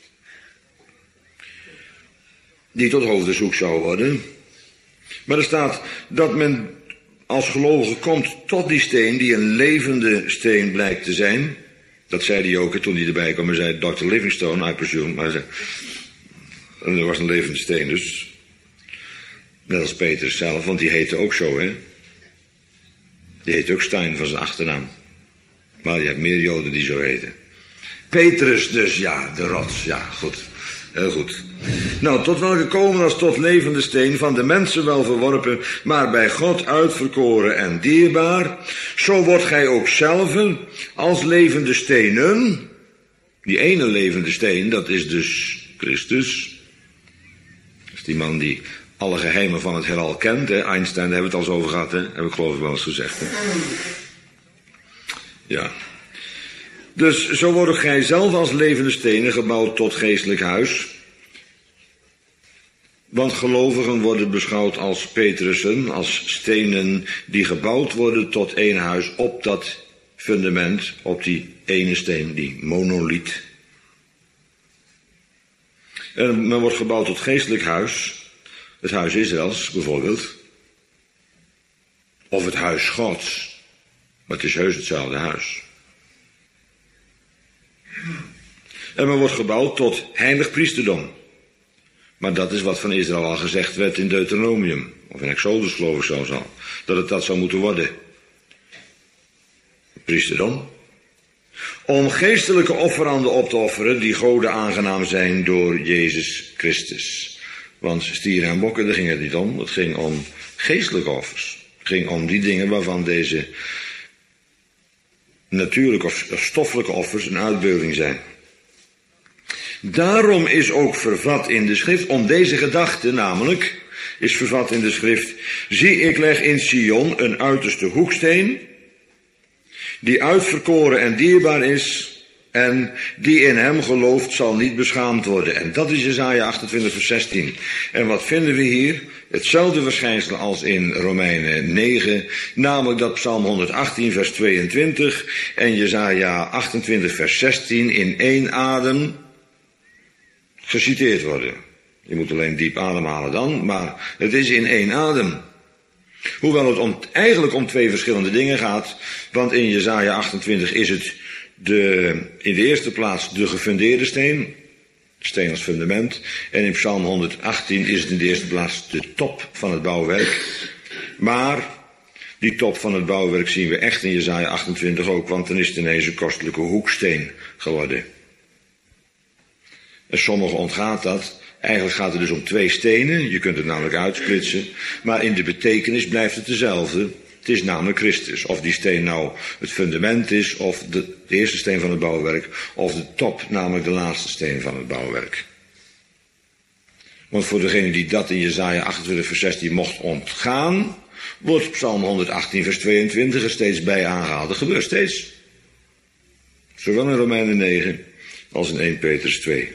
die tot hoofd des hoeks zou worden. Maar er staat dat men als gelovige komt tot die steen, die een levende steen blijkt te zijn. Dat zei hij ook toen hij erbij kwam. Hij zei, dokter Livingstone, I presume. Maar hij zei, er was een levende steen dus. Net als Petrus zelf, want die heette ook zo, hè. Die heette ook Stein van zijn achternaam. Maar je hebt meer Joden die zo heten. Petrus dus, ja, de rots, ja, goed. Heel goed. Nou, tot welke komen als tot levende steen, van de mensen wel verworpen, maar bij God uitverkoren en dierbaar. Zo wordt gij ook zelf als levende stenen. Die ene levende steen, dat is dus Christus. Dat is die man die alle geheimen van het heelal kent. Hè? Einstein, daar hebben we het al eens over gehad, hè? Heb ik geloof ik wel eens gezegd. Hè? Ja. Dus zo worden gij zelf als levende stenen gebouwd tot geestelijk huis. Want gelovigen worden beschouwd als Petrussen, als stenen die gebouwd worden tot één huis op dat fundament, op die ene steen, die monoliet. En men wordt gebouwd tot geestelijk huis, het huis Israëls bijvoorbeeld, of het huis Gods, maar het is heus hetzelfde huis. En men wordt gebouwd tot heilig priesterdom. Maar dat is wat van Israël al gezegd werd in Deuteronomium. Of in Exodus geloof ik zelfs al. Dat het dat zou moeten worden. Priesterdom. Om geestelijke offeranden op te offeren die Gode aangenaam zijn door Jezus Christus. Want stieren en bokken, daar ging het niet om. Het ging om geestelijke offers. Het ging om die dingen waarvan deze natuurlijke of stoffelijke offers een uitbeelding zijn. Daarom is ook vervat in de schrift, om deze gedachte namelijk, is vervat in de schrift, zie ik leg in Sion een uiterste hoeksteen, die uitverkoren en dierbaar is, en die in hem gelooft zal niet beschaamd worden. En dat is Jesaja achtentwintig vers zestien. En wat vinden we hier? Hetzelfde verschijnsel als in Romeinen negen, namelijk dat Psalm honderdachttien vers tweeëntwintig en Jesaja achtentwintig vers zestien in één adem geciteerd worden. Je moet alleen diep ademhalen dan, maar het is in één adem. Hoewel het om, eigenlijk om twee verschillende dingen gaat, want in Jesaja achtentwintig is het de, in de eerste plaats de gefundeerde steen, steen als fundament, en in Psalm honderdachttien is het in de eerste plaats de top van het bouwwerk. Maar die top van het bouwwerk zien we echt in Jesaja achtentwintig ook, want dan is het ineens een kostelijke hoeksteen geworden. En sommigen ontgaat dat. Eigenlijk gaat het dus om twee stenen. Je kunt het namelijk uitsplitsen. Maar in de betekenis blijft het dezelfde. Het is namelijk Christus. Of die steen nou het fundament is, of de, de eerste steen van het bouwwerk, of de top, namelijk de laatste steen van het bouwwerk. Want voor degene die dat in Jesaja achtentwintig vers zestien mocht ontgaan, wordt Psalm honderdachttien vers tweeëntwintig er steeds bij aangehaald. Dat gebeurt steeds. Zowel in Romeinen negen als in eerste Petrus twee.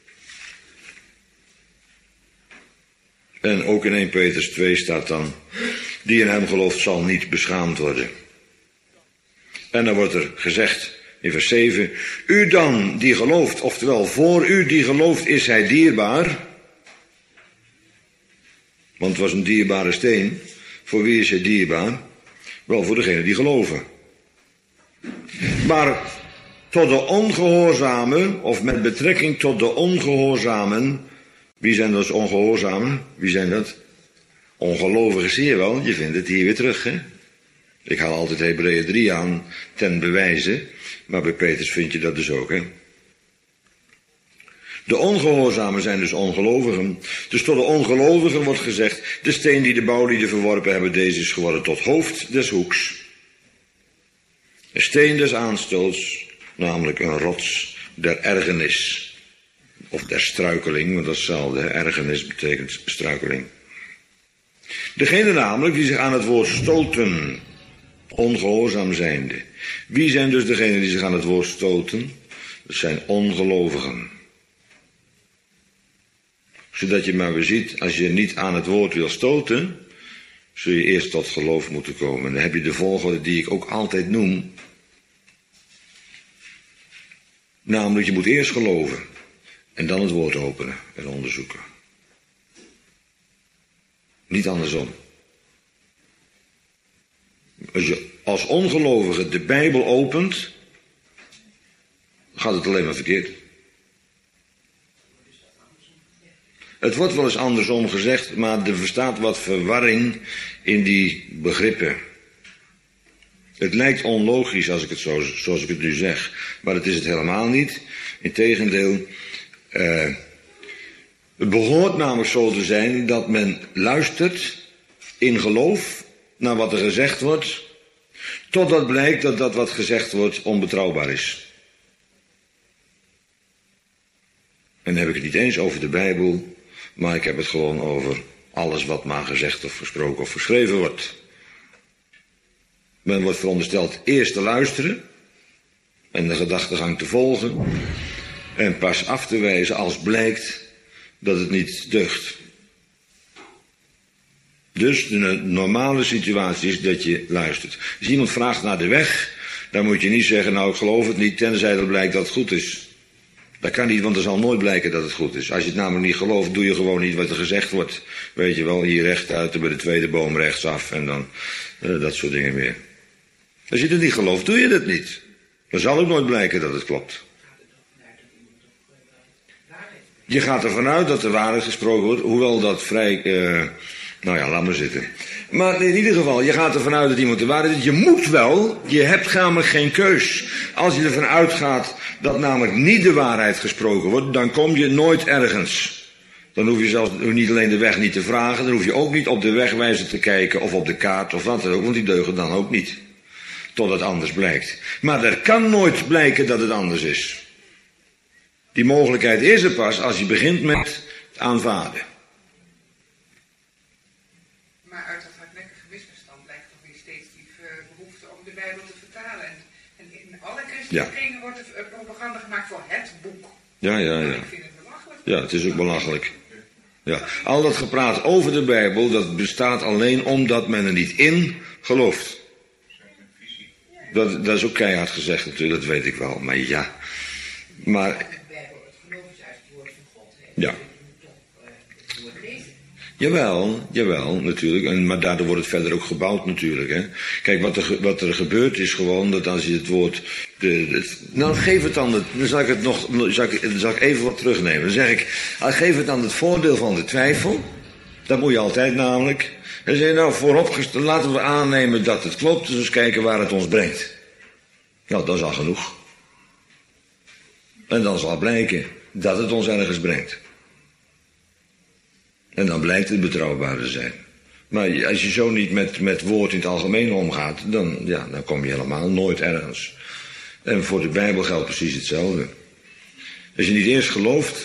En ook in eerste Petrus twee staat dan, die in hem gelooft zal niet beschaamd worden. En dan wordt er gezegd in vers zeven, u dan die gelooft, oftewel voor u die gelooft is hij dierbaar. Want het was een dierbare steen. Voor wie is hij dierbaar? Wel voor degenen die geloven. Maar tot de ongehoorzamen, of met betrekking tot de ongehoorzamen, wie zijn dat ongehoorzamen? Wie zijn dat? Ongelovigen zie je wel, je vindt het hier weer terug, hè? Ik haal altijd Hebreeën drie aan ten bewijze, maar bij Petrus vind je dat dus ook, hè? De ongehoorzamen zijn dus ongelovigen. Dus tot de ongelovigen wordt gezegd, de steen die de bouwlieden verworpen hebben, deze is geworden tot hoofd des hoeks. Een steen des aanstoots, namelijk een rots der ergernis. Of der struikeling, want dat is hetzelfde. Ergernis betekent struikeling. Degene namelijk die zich aan het woord stoten, ongehoorzaam zijnde. Wie zijn dus degenen die zich aan het woord stoten? Dat zijn ongelovigen. Zodat je maar weer ziet, als je niet aan het woord wil stoten, zul je eerst tot geloof moeten komen. En dan heb je de volgorde die ik ook altijd noem. Namelijk, je moet eerst geloven en dan het woord openen en onderzoeken. Niet andersom. Als je als ongelovige de Bijbel opent, gaat het alleen maar verkeerd. Het wordt wel eens andersom gezegd, maar er bestaat wat verwarring in die begrippen. Het lijkt onlogisch als ik het zo, zoals ik het nu zeg, maar het is het helemaal niet. Integendeel, uh, het behoort namelijk zo te zijn dat men luistert in geloof naar wat er gezegd wordt, totdat blijkt dat dat wat gezegd wordt onbetrouwbaar is. En dan heb ik het niet eens over de Bijbel, maar ik heb het gewoon over alles wat maar gezegd of gesproken of geschreven wordt. Men wordt verondersteld eerst te luisteren en de gedachtegang te volgen en pas af te wijzen als blijkt dat het niet deugt. Dus de normale situatie is dat je luistert. Als iemand vraagt naar de weg, dan moet je niet zeggen, nou ik geloof het niet, tenzij er blijkt dat het goed is. Dat kan niet, want er zal nooit blijken dat het goed is. Als je het namelijk niet gelooft, doe je gewoon niet wat er gezegd wordt. Weet je wel, hier rechtuit, bij de tweede boom rechtsaf en dan uh, dat soort dingen meer. Als je het niet gelooft, doe je dat niet. Dan zal ook nooit blijken dat het klopt. Je gaat ervan uit dat de waarheid gesproken wordt, hoewel dat vrij... Uh, nou ja, laat maar zitten. Maar in ieder geval, je gaat ervan uit dat iemand de waarheid is. Je moet wel, je hebt namelijk geen keus. Als je ervan uitgaat dat namelijk niet de waarheid gesproken wordt, dan kom je nooit ergens. Dan hoef je zelfs niet alleen de weg niet te vragen, dan hoef je ook niet op de wegwijzer te kijken of op de kaart of wat dan ook, want die deugen dan ook niet. Tot het anders blijkt. Maar er kan nooit blijken dat het anders is. Die mogelijkheid is er pas als je begint met het aanvaarden. Maar uit dat hardnekkige misverstand blijkt toch weer steeds die behoefte om de Bijbel te vertalen. En, en in alle christelijke kringen ja. wordt er propaganda gemaakt voor het boek. Ja, ja, ja. Ik vind het belachelijk. Ja, het is ook belachelijk. Ja. Al dat gepraat over de Bijbel, dat bestaat alleen omdat men er niet in gelooft. Dat, dat is ook keihard gezegd natuurlijk, dat weet ik wel. Maar ja, maar... De Bijbel, het geloof is uit het woord van God. Hè? Ja. Je moet toch uh, lezen. Jawel, jawel, natuurlijk. En, maar daardoor wordt het verder ook gebouwd natuurlijk. Hè. Kijk, wat er, wat er gebeurt is gewoon dat als je het woord... De, de, nou, geef het dan, het, dan zal ik het nog zal ik, dan zal ik even wat terugnemen. Dan zeg ik, geef het dan het voordeel van de twijfel. Dat moet je altijd namelijk. En zeg je, nou, vooropgesteld, laten we aannemen dat het klopt. Dus eens kijken waar het ons brengt. Nou, dat is al genoeg. En dan zal blijken dat het ons ergens brengt. En dan blijkt het betrouwbaar te zijn. Maar als je zo niet met, met woord in het algemeen omgaat, dan, ja, dan kom je helemaal nooit ergens. En voor de Bijbel geldt precies hetzelfde. Als je niet eerst gelooft,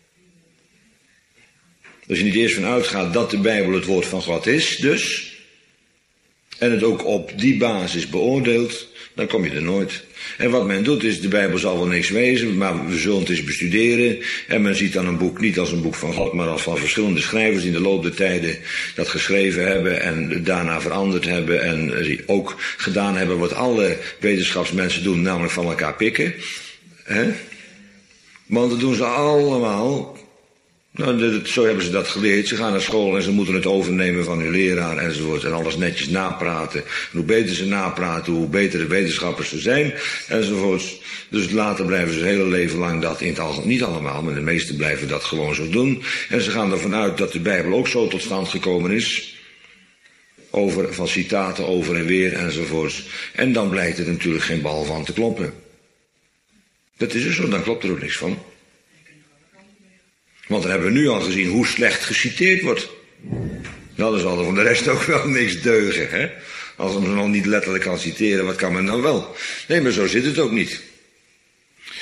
als je niet eerst van uitgaat dat de Bijbel het woord van God is, dus, en het ook op die basis beoordeelt, dan kom je er nooit. En wat men doet is, de Bijbel zal wel niks wezen, maar we zullen het eens bestuderen. En men ziet dan een boek niet als een boek van God, maar als van verschillende schrijvers die in de loop der tijden dat geschreven hebben en daarna veranderd hebben. En die ook gedaan hebben wat alle wetenschapsmensen doen, namelijk van elkaar pikken. Hè? Want dat doen ze allemaal. Nou, zo hebben ze dat geleerd. Ze gaan naar school en ze moeten het overnemen van hun leraar enzovoort. En alles netjes napraten. En hoe beter ze napraten, hoe beter de wetenschappers ze zijn enzovoort. Dus later blijven ze het hele leven lang dat in het algemeen, niet allemaal, maar de meesten blijven dat gewoon zo doen. En ze gaan ervan uit dat de Bijbel ook zo tot stand gekomen is. Over, van citaten over en weer enzovoort. En dan blijkt het natuurlijk geen bal van te kloppen. Dat is dus zo, dan klopt er ook niks van. Want dan hebben we nu al gezien hoe slecht geciteerd wordt. Nou, dan zal er van de rest ook wel niks deugen, hè. Als men nog niet letterlijk kan citeren, wat kan men dan wel? Nee, maar zo zit het ook niet.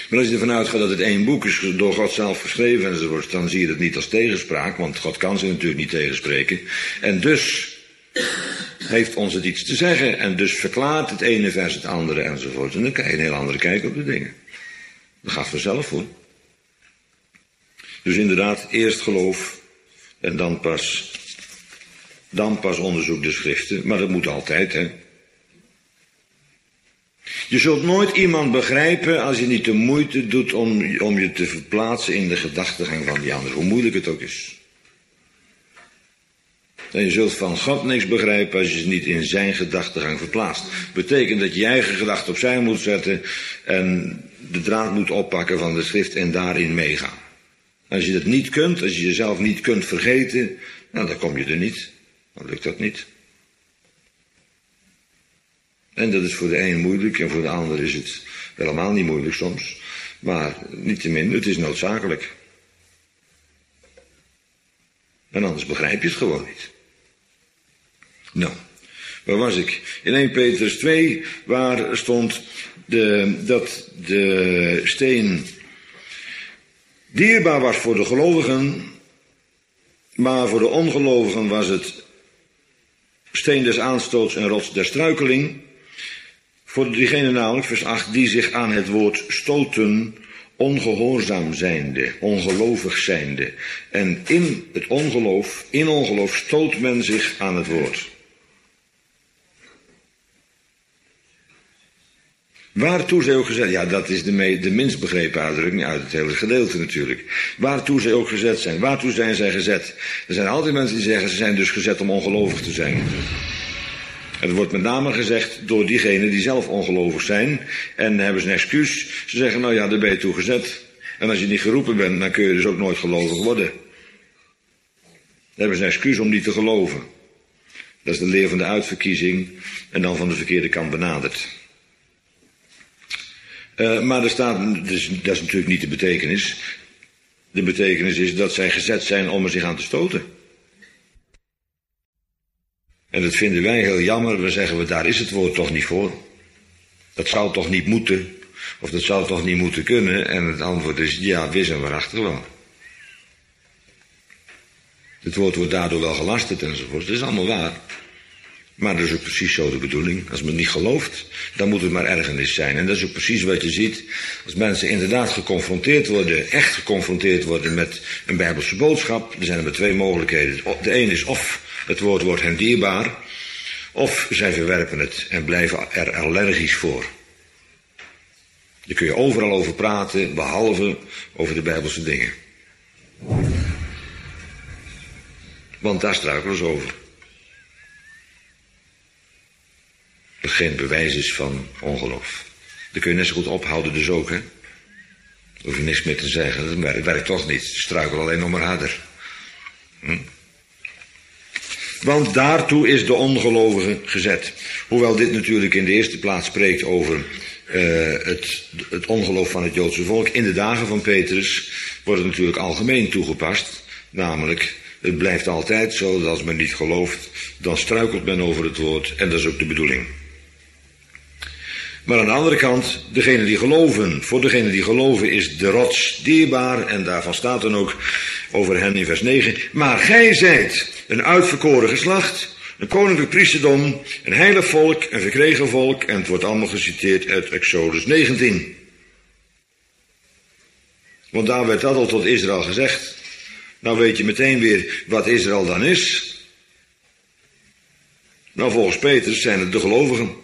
Maar als je ervan uitgaat dat het één boek is door God zelf geschreven enzovoort, dan zie je het niet als tegenspraak, want God kan ze natuurlijk niet tegenspreken. En dus heeft ons het iets te zeggen en dus verklaart het ene vers het andere enzovoort. En dan krijg je een heel andere kijk op de dingen. Dat gaat vanzelf hoor. Dus inderdaad, eerst geloof en dan pas, dan pas onderzoek de schriften. Maar dat moet altijd, hè. Je zult nooit iemand begrijpen als je niet de moeite doet om, om je te verplaatsen in de gedachtegang van die ander. Hoe moeilijk het ook is. En je zult van God niks begrijpen als je je niet in zijn gedachtegang verplaatst. Betekent dat je je eigen gedachten opzij moet zetten en de draad moet oppakken van de schrift en daarin meegaan. Als je dat niet kunt, als je jezelf niet kunt vergeten, nou, dan kom je er niet. Dan lukt dat niet. En dat is voor de een moeilijk en voor de ander is het helemaal niet moeilijk soms. Maar niettemin, het is noodzakelijk. En anders begrijp je het gewoon niet. Nou, waar was ik? In eerste Petrus twee, waar stond de, dat de steen dierbaar was voor de gelovigen, maar voor de ongelovigen was het steen des aanstoots en rots der struikeling. Voor diegenen namelijk, vers acht, die zich aan het woord stoten, ongehoorzaam zijnde, ongelovig zijnde. En in het ongeloof, in ongeloof stoot men zich aan het woord. Waartoe zij ook gezet, ja dat is de, me, de minst begrepen uitdrukking uit het hele gedeelte natuurlijk. Waartoe zij ook gezet zijn, waartoe zijn zij gezet? Er zijn altijd mensen die zeggen, ze zijn dus gezet om ongelovig te zijn. En het wordt met name gezegd door diegenen die zelf ongelovig zijn. En hebben ze een excuus. Ze zeggen, nou ja, daar ben je toe gezet. En als je niet geroepen bent, dan kun je dus ook nooit gelovig worden. Dan hebben ze een excuus om niet te geloven. Dat is de leer van de uitverkiezing en dan van de verkeerde kant benaderd. Uh, maar er staat, dus, dat is natuurlijk niet de betekenis. De betekenis is dat zij gezet zijn om er zich aan te stoten. En dat vinden wij heel jammer. We zeggen, we, daar is het woord toch niet voor. Dat zou toch niet moeten. Of dat zou toch niet moeten kunnen. En het antwoord is, ja, wis en waarachtig wel. Het woord wordt daardoor wel gelasterd enzovoort. Dat is allemaal waar. Maar dat is ook precies zo de bedoeling. Als men niet gelooft, dan moet het maar ergernis zijn. En dat is ook precies wat je ziet. Als mensen inderdaad geconfronteerd worden, echt geconfronteerd worden met een Bijbelse boodschap, er zijn er maar twee mogelijkheden. De een is of het woord wordt hen dierbaar, of zij verwerpen het en blijven er allergisch voor. Daar kun je overal over praten, behalve over de Bijbelse dingen. Want daar struikelen ze over. Dat geen bewijs is van ongeloof. Daar kun je net zo goed ophouden dus ook, hè. Daar hoef je niks meer te zeggen, dat werkt, werkt toch niet. Struikel alleen nog maar harder. Hm? Want daartoe is de ongelovige gezet. Hoewel dit natuurlijk in de eerste plaats spreekt over uh, het, het ongeloof van het Joodse volk. In de dagen van Petrus wordt het natuurlijk algemeen toegepast. Namelijk, het blijft altijd zo dat als men niet gelooft, dan struikelt men over het woord. En dat is ook de bedoeling. Maar aan de andere kant, degenen die geloven, voor degenen die geloven is de rots dierbaar. En daarvan staat dan ook over hen in vers negen. Maar gij zijt een uitverkoren geslacht, een koninklijk priesterdom, een heilig volk, een verkregen volk. En het wordt allemaal geciteerd uit Exodus negentien. Want daar werd dat al tot Israël gezegd. Nou weet je meteen weer wat Israël dan is. Nou volgens Petrus zijn het de gelovigen.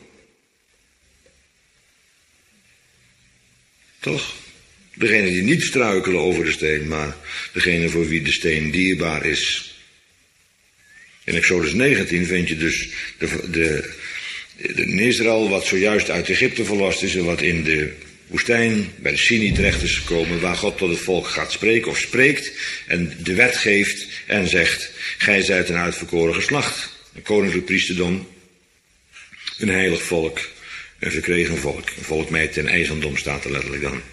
Toch? Degene die niet struikelen over de steen, maar degene voor wie de steen dierbaar is. In Exodus negentien vind je dus de, de, de, in Israël wat zojuist uit Egypte verlost is en wat in de woestijn bij de Sinai terecht is gekomen, waar God tot het volk gaat spreken of spreekt en de wet geeft en zegt, gij zijt een uitverkoren geslacht, een koninklijk priesterdom, een heilig volk, een verkregen volk. Een volk mij ten eigendom staat er letterlijk dan.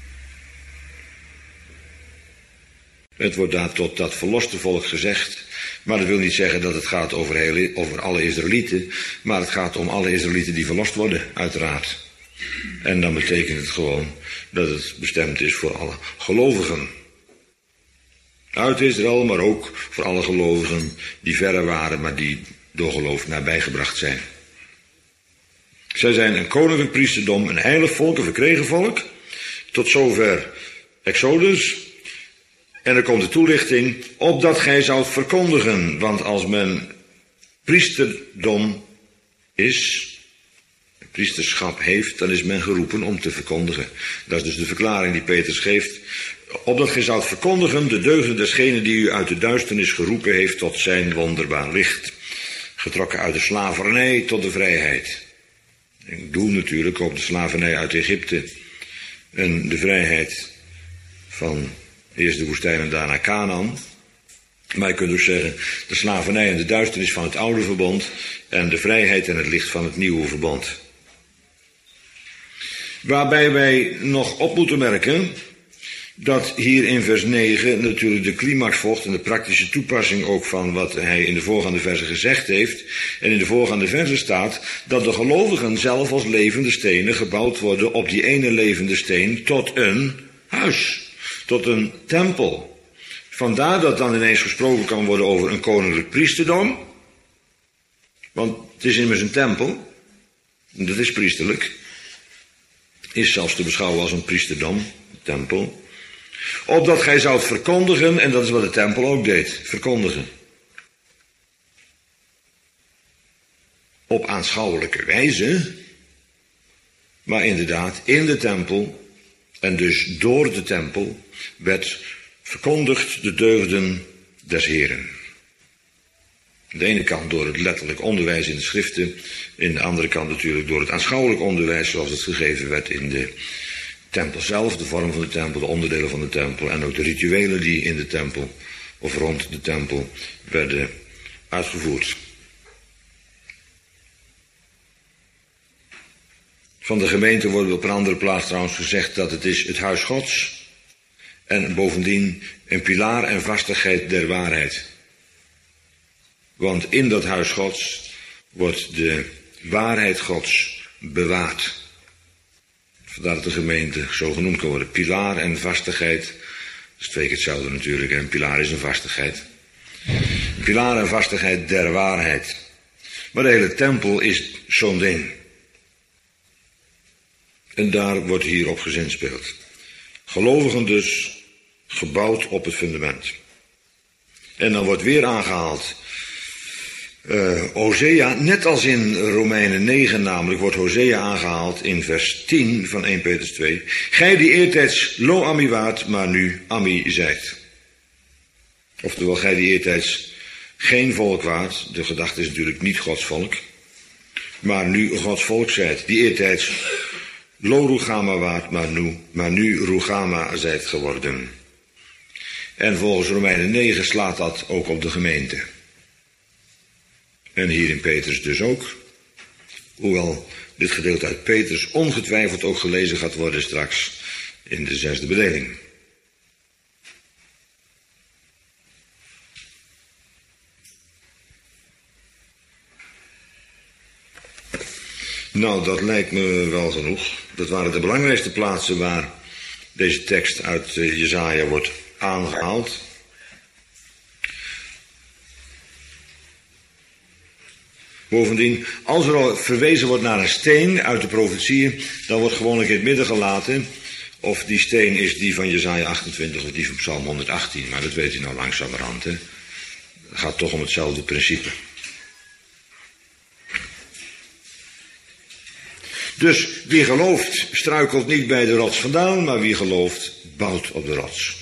Het wordt daar tot dat verloste volk gezegd. Maar dat wil niet zeggen dat het gaat over, hele, over alle Israëlieten. Maar het gaat om alle Israëlieten die verlost worden, uiteraard. En dan betekent het gewoon dat het bestemd is voor alle gelovigen. Uit Israël, maar ook voor alle gelovigen die verre waren, maar die door geloof nabijgebracht zijn. Zij zijn een koninklijk priesterdom, een heilig volk, een verkregen volk. Tot zover Exodus. En er komt de toelichting, opdat gij zoudt verkondigen. Want als men priesterdom is, priesterschap heeft, dan is men geroepen om te verkondigen. Dat is dus de verklaring die Petrus geeft. Opdat gij zoudt verkondigen de deugden desgene die u uit de duisternis geroepen heeft tot zijn wonderbaar licht. Getrokken uit de slavernij tot de vrijheid. Ik doel natuurlijk op de slavernij uit Egypte en de vrijheid van eerst de woestijn en daarna Canaan. Maar je kunt dus zeggen, de slavernij en de duisternis van het oude verbond en de vrijheid en het licht van het nieuwe verbond. Waarbij wij nog op moeten merken dat hier in vers negen natuurlijk de climax volgt en de praktische toepassing ook van wat hij in de voorgaande versen gezegd heeft. En in de voorgaande versen staat dat de gelovigen zelf als levende stenen gebouwd worden op die ene levende steen tot een huis, tot een tempel. Vandaar dat dan ineens gesproken kan worden over een koninklijk priesterdom. Want het is immers een tempel, dat is priesterlijk, is zelfs te beschouwen als een priesterdom, een tempel. Opdat gij zoudt verkondigen, en dat is wat de tempel ook deed, verkondigen. Op aanschouwelijke wijze, maar inderdaad in de tempel, en dus door de tempel, werd verkondigd de deugden des Heren. Aan de ene kant door het letterlijk onderwijs in de schriften, in de andere kant natuurlijk door het aanschouwelijk onderwijs zoals het gegeven werd in de tempel zelf, de vorm van de tempel, de onderdelen van de tempel en ook de rituelen die in de tempel of rond de tempel werden uitgevoerd. Van de gemeente wordt op een andere plaats trouwens gezegd dat het is het huis Gods en bovendien een pilaar en vastigheid der waarheid. Want in dat huis Gods wordt de waarheid Gods bewaard. Vandaar dat de gemeente zo genoemd kan worden. Pilaar en vastigheid. Dat is twee keer hetzelfde natuurlijk. Een pilaar is een vastigheid. Pilaar en vastigheid der waarheid. Maar de hele tempel is zo'n ding. En daar wordt hier op gezinspeeld. Gelovigen dus gebouwd op het fundament. En dan wordt weer aangehaald Uh, Hosea, net als in Romeinen negen namelijk, wordt Hosea aangehaald in vers tien van eerste Petrus twee. Gij die eertijds lo ami waart, maar nu ami zijt. Oftewel, gij die eertijds geen volk waart, de gedachte is natuurlijk niet Gods volk, maar nu Gods volk zijt. Die eertijds lo Rugama waart, maar nu, maar nu Rugama zijt geworden. En volgens Romeinen negen slaat dat ook op de gemeente. En hier in Petrus dus ook. Hoewel dit gedeelte uit Petrus ongetwijfeld ook gelezen gaat worden straks in de zesde bedeling. Nou, dat lijkt me wel genoeg. Dat waren de belangrijkste plaatsen waar deze tekst uit Jesaja wordt aangehaald. Bovendien, als er al verwezen wordt naar een steen uit de profetieën, dan wordt gewoonlijk in het midden gelaten of die steen is die van Jesaja achtentwintig of die van Psalm honderdachttien. Maar dat weet u nou langzamerhand, hè. Het gaat toch om hetzelfde principe. Dus wie gelooft struikelt niet bij de rots vandaan, maar wie gelooft bouwt op de rots.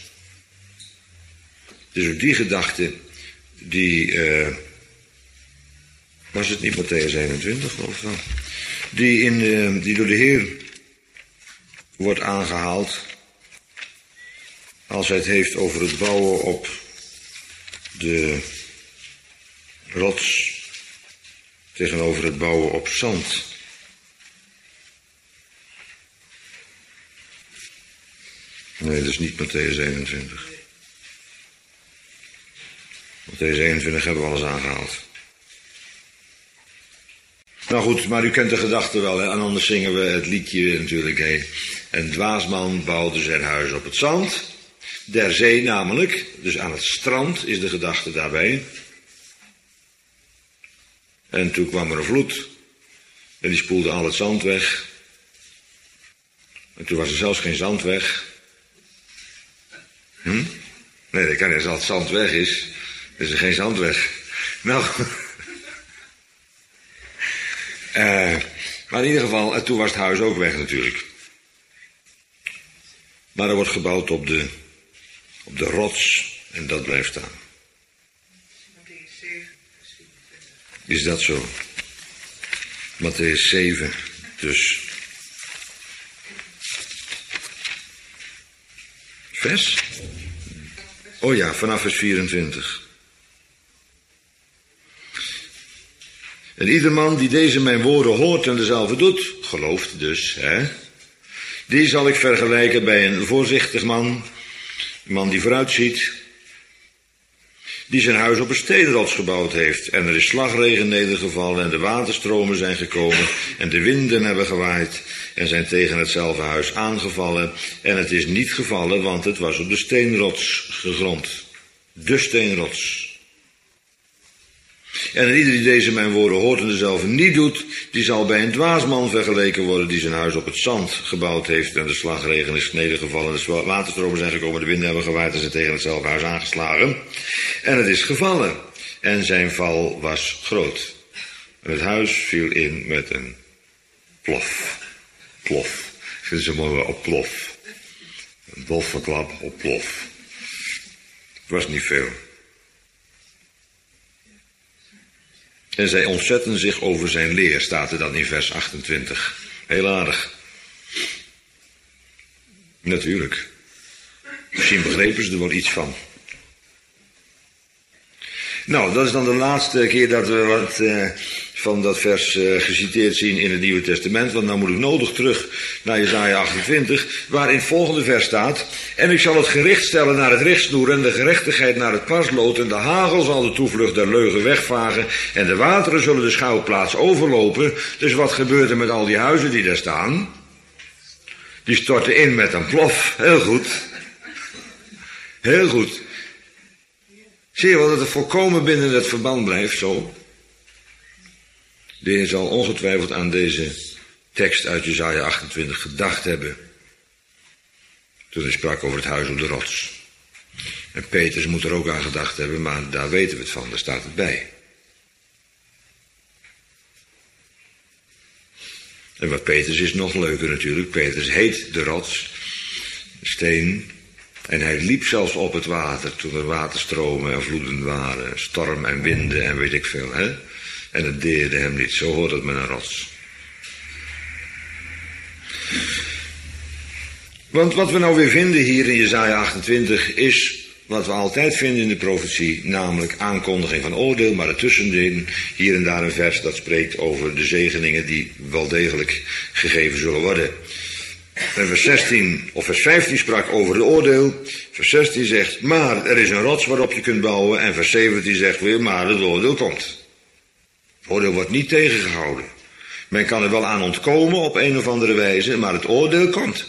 Dus ook die gedachte die... Uh, Was het niet Mattheüs eenentwintig, geloof ik wel? Die, in, uh, die door de Heer wordt aangehaald als hij het heeft over het bouwen op de rots tegenover het bouwen op zand. Nee, dat is niet Mattheüs eenentwintig. Mattheüs eenentwintig hebben we al eens aangehaald. Nou goed, maar u kent de gedachte wel, hè? En anders zingen we het liedje natuurlijk. Hè? Een dwaasman bouwde zijn huis op het zand, der zee namelijk, dus aan het strand is de gedachte daarbij. En toen kwam er een vloed en die spoelde al het zand weg. En toen was er zelfs geen zand weg. Hm? Nee, dat kan niet. Als het zand weg is, is er geen zand weg. Nou... Uh, maar in ieder geval, en toen was het huis ook weg natuurlijk. Maar er wordt gebouwd op de, op de rots en dat blijft staan. Is dat zo? Mattheüs zeven, dus. Vers? Oh ja, vanaf vers vierentwintig. En ieder man die deze mijn woorden hoort en dezelfde doet, gelooft dus, hè, die zal ik vergelijken bij een voorzichtig man, een man die vooruitziet, die zijn huis op een steenrots gebouwd heeft. En er is slagregen nedergevallen en de waterstromen zijn gekomen en de winden hebben gewaaid en zijn tegen hetzelfde huis aangevallen. En het is niet gevallen, want het was op de steenrots gegrond. De steenrots. En ieder die deze mijn woorden hoort en dezelfde niet doet, die zal bij een dwaasman vergeleken worden die zijn huis op het zand gebouwd heeft en de slagregen is nedergevallen, de waterstromen zijn gekomen, de winden hebben gewaaid en zijn tegen hetzelfde huis aangeslagen. En het is gevallen en zijn val was groot. En het huis viel in met een plof. Plof. Ik vind het zo mooi op plof. Een doffe klap op plof. Het was niet veel. En zij ontzetten zich over zijn leer, staat er dan in vers achtentwintig. Heel aardig. Natuurlijk. Misschien begrepen ze er wel iets van. Nou, dat is dan de laatste keer dat we wat uh, van dat vers uh, geciteerd zien in het Nieuwe Testament. Want dan moet ik nodig terug naar Jesaja achtentwintig, waar in het volgende vers staat: en ik zal het gericht stellen naar het richtsnoer en de gerechtigheid naar het parslood, en de hagel zal de toevlucht der leugen wegvagen en de wateren zullen de schouwplaats overlopen. Dus wat gebeurt er met al die huizen die daar staan? Die storten in met een plof. Heel goed. Heel goed. Zie je wel dat het volkomen binnen het verband blijft, zo? De Heer zal ongetwijfeld aan deze tekst uit Jesaja achtentwintig gedacht hebben, toen hij sprak over het huis op de rots. En Petrus moet er ook aan gedacht hebben, maar daar weten we het van, daar staat het bij. En wat Petrus is nog leuker natuurlijk, Petrus heet de rots, steen. En hij liep zelfs op het water toen er waterstromen en vloeden waren, storm en winden en weet ik veel, hè. En het deerde hem niet, zo hoort het met een rots. Want wat we nou weer vinden hier in Jesaja achtentwintig is wat we altijd vinden in de profetie, namelijk aankondiging van oordeel, maar ertussenin hier en daar een vers dat spreekt over de zegeningen die wel degelijk gegeven zullen worden. En vers zestien of vers vijftien sprak over het oordeel. Vers zestien zegt, maar er is een rots waarop je kunt bouwen. En vers zeventien zegt weer, maar het oordeel komt. Het oordeel wordt niet tegengehouden. Men kan er wel aan ontkomen op een of andere wijze, maar het oordeel komt.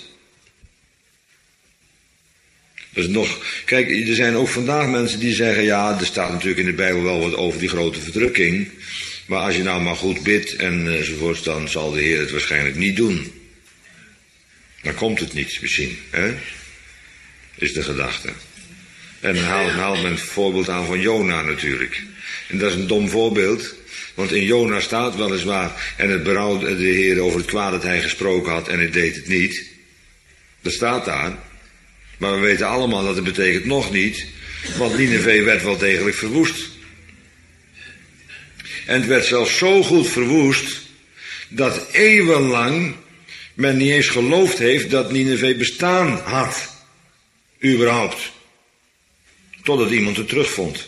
Dus nog, kijk, er zijn ook vandaag mensen die zeggen, ja, er staat natuurlijk in de Bijbel wel wat over die grote verdrukking. Maar als je nou maar goed bidt enzovoort, dan zal de Heer het waarschijnlijk niet doen. Dan komt het niet, misschien, hè? Is de gedachte. En dan haalt, haalt men het voorbeeld aan van Jona natuurlijk. En dat is een dom voorbeeld, want in Jona staat weliswaar, en het berouwde de Heer over het kwaad dat hij gesproken had en hij deed het niet. Dat staat daar. Maar we weten allemaal dat het betekent nog niet, want Nineve werd wel degelijk verwoest. En het werd zelfs zo goed verwoest, dat eeuwenlang men niet eens geloofd heeft dat Nineve bestaan had. Überhaupt. Totdat iemand het terugvond.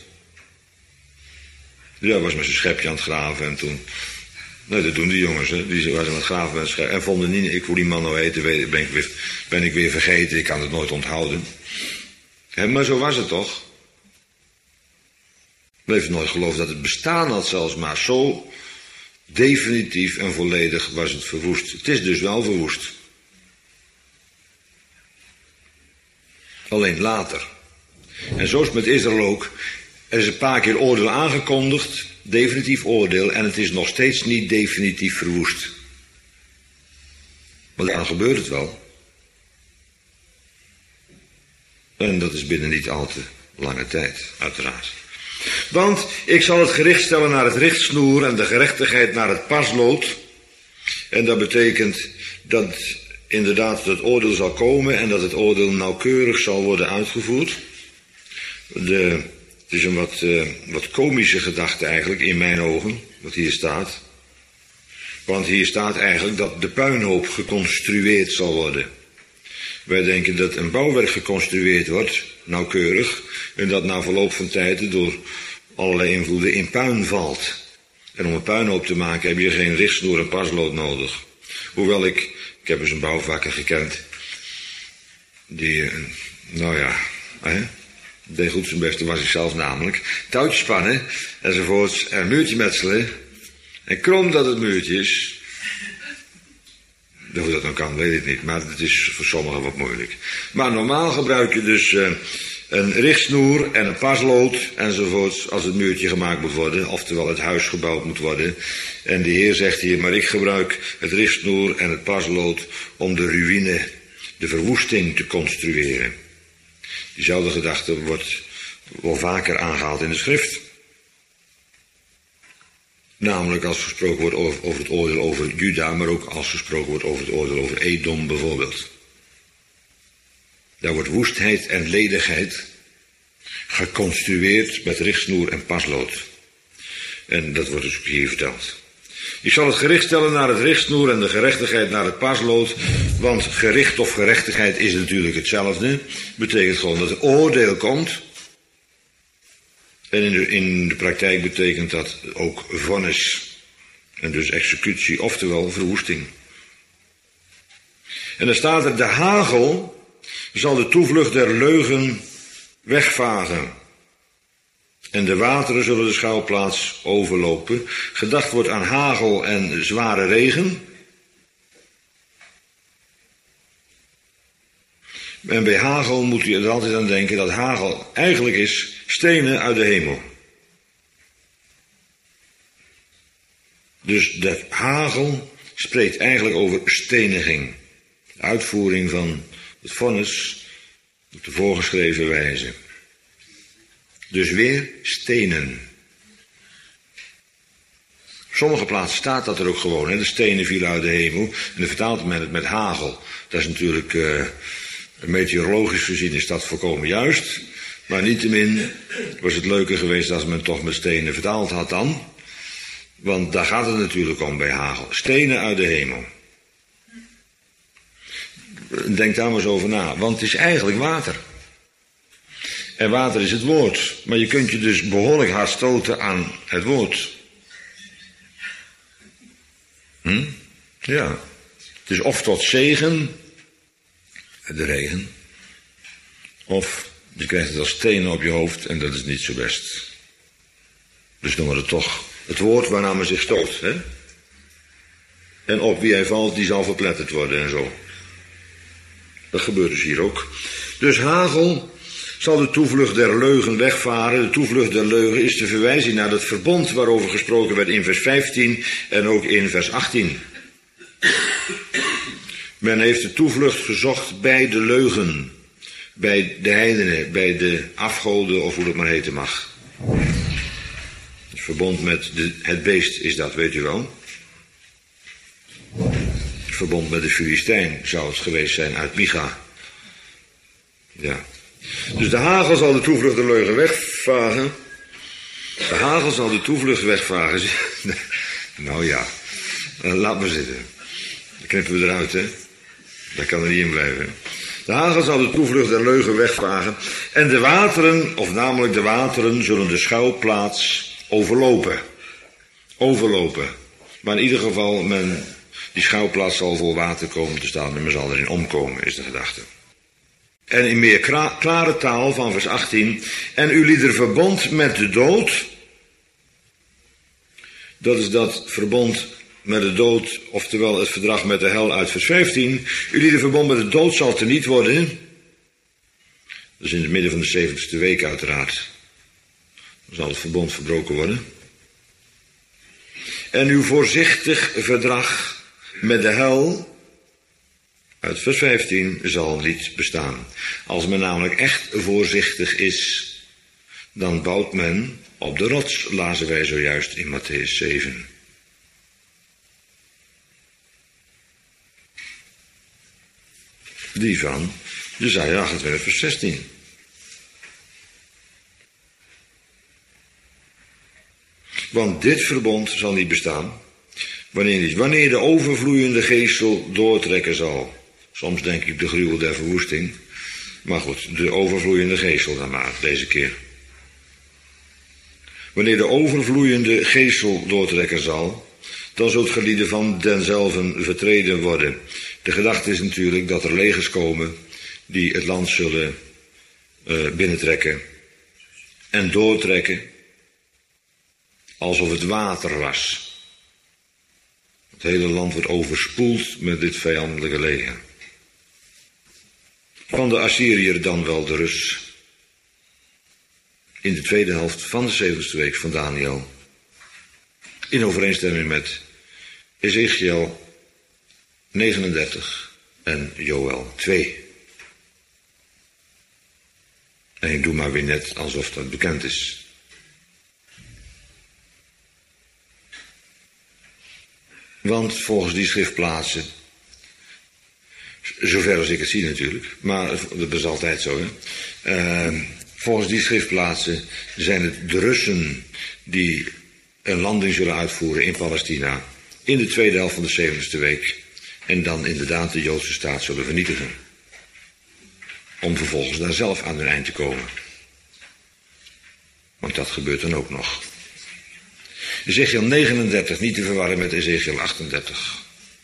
Ja, was met zijn schepje aan het graven en toen... Nee, dat doen die jongens, hè. Die waren aan het graven met schep. En vonden niet... Ik hoe die man nou heette, ben ik, weer, ben ik weer vergeten. Ik kan het nooit onthouden. He, maar zo was het toch? Men heeft nooit geloofd dat het bestaan had zelfs, maar zo... Definitief en volledig was het verwoest. Het is dus wel verwoest. Alleen later. En zo is het met Israël ook. Er is een paar keer oordeel aangekondigd, definitief oordeel, en het is nog steeds niet definitief verwoest. Maar dan gebeurt het wel. En dat is binnen niet al te lange tijd, uiteraard. Want ik zal het gericht stellen naar het richtsnoer en de gerechtigheid naar het paslood. En dat betekent dat inderdaad het oordeel zal komen en dat het oordeel nauwkeurig zal worden uitgevoerd. De, het is een wat, uh, wat komische gedachte eigenlijk in mijn ogen, wat hier staat. Want hier staat eigenlijk dat de puinhoop geconstrueerd zal worden. Wij denken dat een bouwwerk geconstrueerd wordt, nauwkeurig, en dat na verloop van tijd door allerlei invloeden in puin valt. En om een puinhoop te maken heb je geen richtsnoer en paslood nodig. Hoewel ik, ik heb eens een bouwvakker gekend, die, nou ja, hè, deed goed zijn best, was ik zelf namelijk. Touwtjes spannen, enzovoorts, en een muurtje metselen. En krom dat het muurtje is. Hoe dat dan kan, weet ik niet, maar het is voor sommigen wat moeilijk. Maar normaal gebruik je dus uh, een richtsnoer en een paslood enzovoorts als het muurtje gemaakt moet worden, oftewel het huis gebouwd moet worden. En de Heer zegt hier, maar ik gebruik het richtsnoer en het paslood om de ruïne, de verwoesting te construeren. Diezelfde gedachte wordt wel vaker aangehaald in de schrift. Namelijk als gesproken wordt over, over het oordeel over Juda, maar ook als gesproken wordt over het oordeel over Edom bijvoorbeeld. Daar wordt woestheid en ledigheid geconstrueerd met richtsnoer en paslood. En dat wordt dus ook hier verteld. Ik zal het gericht stellen naar het richtsnoer en de gerechtigheid naar het paslood, want gericht of gerechtigheid is natuurlijk hetzelfde. Betekent gewoon dat er oordeel komt. En in de, in de praktijk betekent dat ook vonnis. En dus executie, oftewel verwoesting. En dan staat er, de hagel zal de toevlucht der leugen wegvagen. En de wateren zullen de schuilplaats overlopen. Gedacht wordt aan hagel en zware regen. En bij hagel moet u er altijd aan denken dat hagel eigenlijk is stenen uit de hemel. Dus de hagel spreekt eigenlijk over steniging. De uitvoering van het vonnis op de voorgeschreven wijze. Dus weer stenen. Op sommige plaatsen staat dat er ook gewoon. Hè? De stenen vielen uit de hemel. En dan vertaalt men het met hagel. Dat is natuurlijk, uh, meteorologisch gezien is dat volkomen juist. Maar niettemin was het leuker geweest als men toch met stenen vertaald had dan. Want daar gaat het natuurlijk om bij hagel. Stenen uit de hemel. Denk daar maar eens over na. Want het is eigenlijk water. En water is het woord. Maar je kunt je dus behoorlijk hard stoten aan het woord. Hm? Ja. Het is of tot zegen, de regen, of je krijgt het als stenen op je hoofd en dat is niet zo best. Dus noemen we het toch het woord waarna men zich stoot. Hè? En op wie hij valt, die zal verpletterd worden en zo. Dat gebeurt dus hier ook. Dus hagel zal de toevlucht der leugen wegvaren. De toevlucht der leugen is de verwijzing naar het verbond waarover gesproken werd in vers vijftien en ook in vers achttien. Men heeft de toevlucht gezocht bij de leugen, bij de heidenen, bij de afgoden of hoe dat maar heten mag. Het verbond met de, het beest is dat, weet u wel. Het verbond met de Filistijn zou het geweest zijn uit Micha. Ja. Dus de hagel zal de toevlucht der leugen wegvagen. De hagel zal de toevlucht wegvagen. Nou ja, laat maar zitten. Dan knippen we eruit, hè. Daar kan er niet in blijven. De hagel zal de toevlucht der leugen wegvagen. En de wateren, of namelijk de wateren, zullen de schuilplaats overlopen. Overlopen. Maar in ieder geval, men, die schuilplaats zal vol water komen te staan en men zal erin omkomen, is de gedachte. En in meer kra- klare taal van vers achttien. En u liet er verbond met de dood. Dat is dat verbond met de dood, oftewel het verdrag met de hel uit vers vijftien. Jullie de verbond met de dood zal teniet worden. Dat is in het midden van de zeventigste week uiteraard. Dan zal het verbond verbroken worden. En uw voorzichtig verdrag met de hel, uit vers vijftien, zal niet bestaan. Als men namelijk echt voorzichtig is, dan bouwt men op de rots, lazen wij zojuist in Mattheüs zeven. Die van Jesaja achtentwintig vers zestien. Want dit verbond zal niet bestaan, wanneer niet, wanneer de overvloeiende geestel doortrekken zal. Soms denk ik de gruwel der verwoesting, maar goed, de overvloeiende geestel dan maar, deze keer. Wanneer de overvloeiende geestel doortrekken zal, dan zult gelieden van denzelven vertreden worden. De gedachte is natuurlijk dat er legers komen die het land zullen uh, binnentrekken en doortrekken alsof het water was. Het hele land wordt overspoeld met dit vijandelijke leger. Van de Assyriër dan wel de Rus. In de tweede helft van de zeventigste week van Daniel. In overeenstemming met Ezechiel negenendertig en Joël twee. En ik doe maar weer net alsof dat bekend is. Want volgens die schriftplaatsen, zover als ik het zie natuurlijk, maar dat is altijd zo, hè. Uh, volgens die schriftplaatsen zijn het de Russen die een landing zullen uitvoeren in Palestina in de tweede helft van de zeventigste week en dan inderdaad de Joodse staat zullen vernietigen. Om vervolgens daar zelf aan hun eind te komen. Want dat gebeurt dan ook nog. Ezechiel negenendertig, niet te verwarren met Ezechiel achtendertig.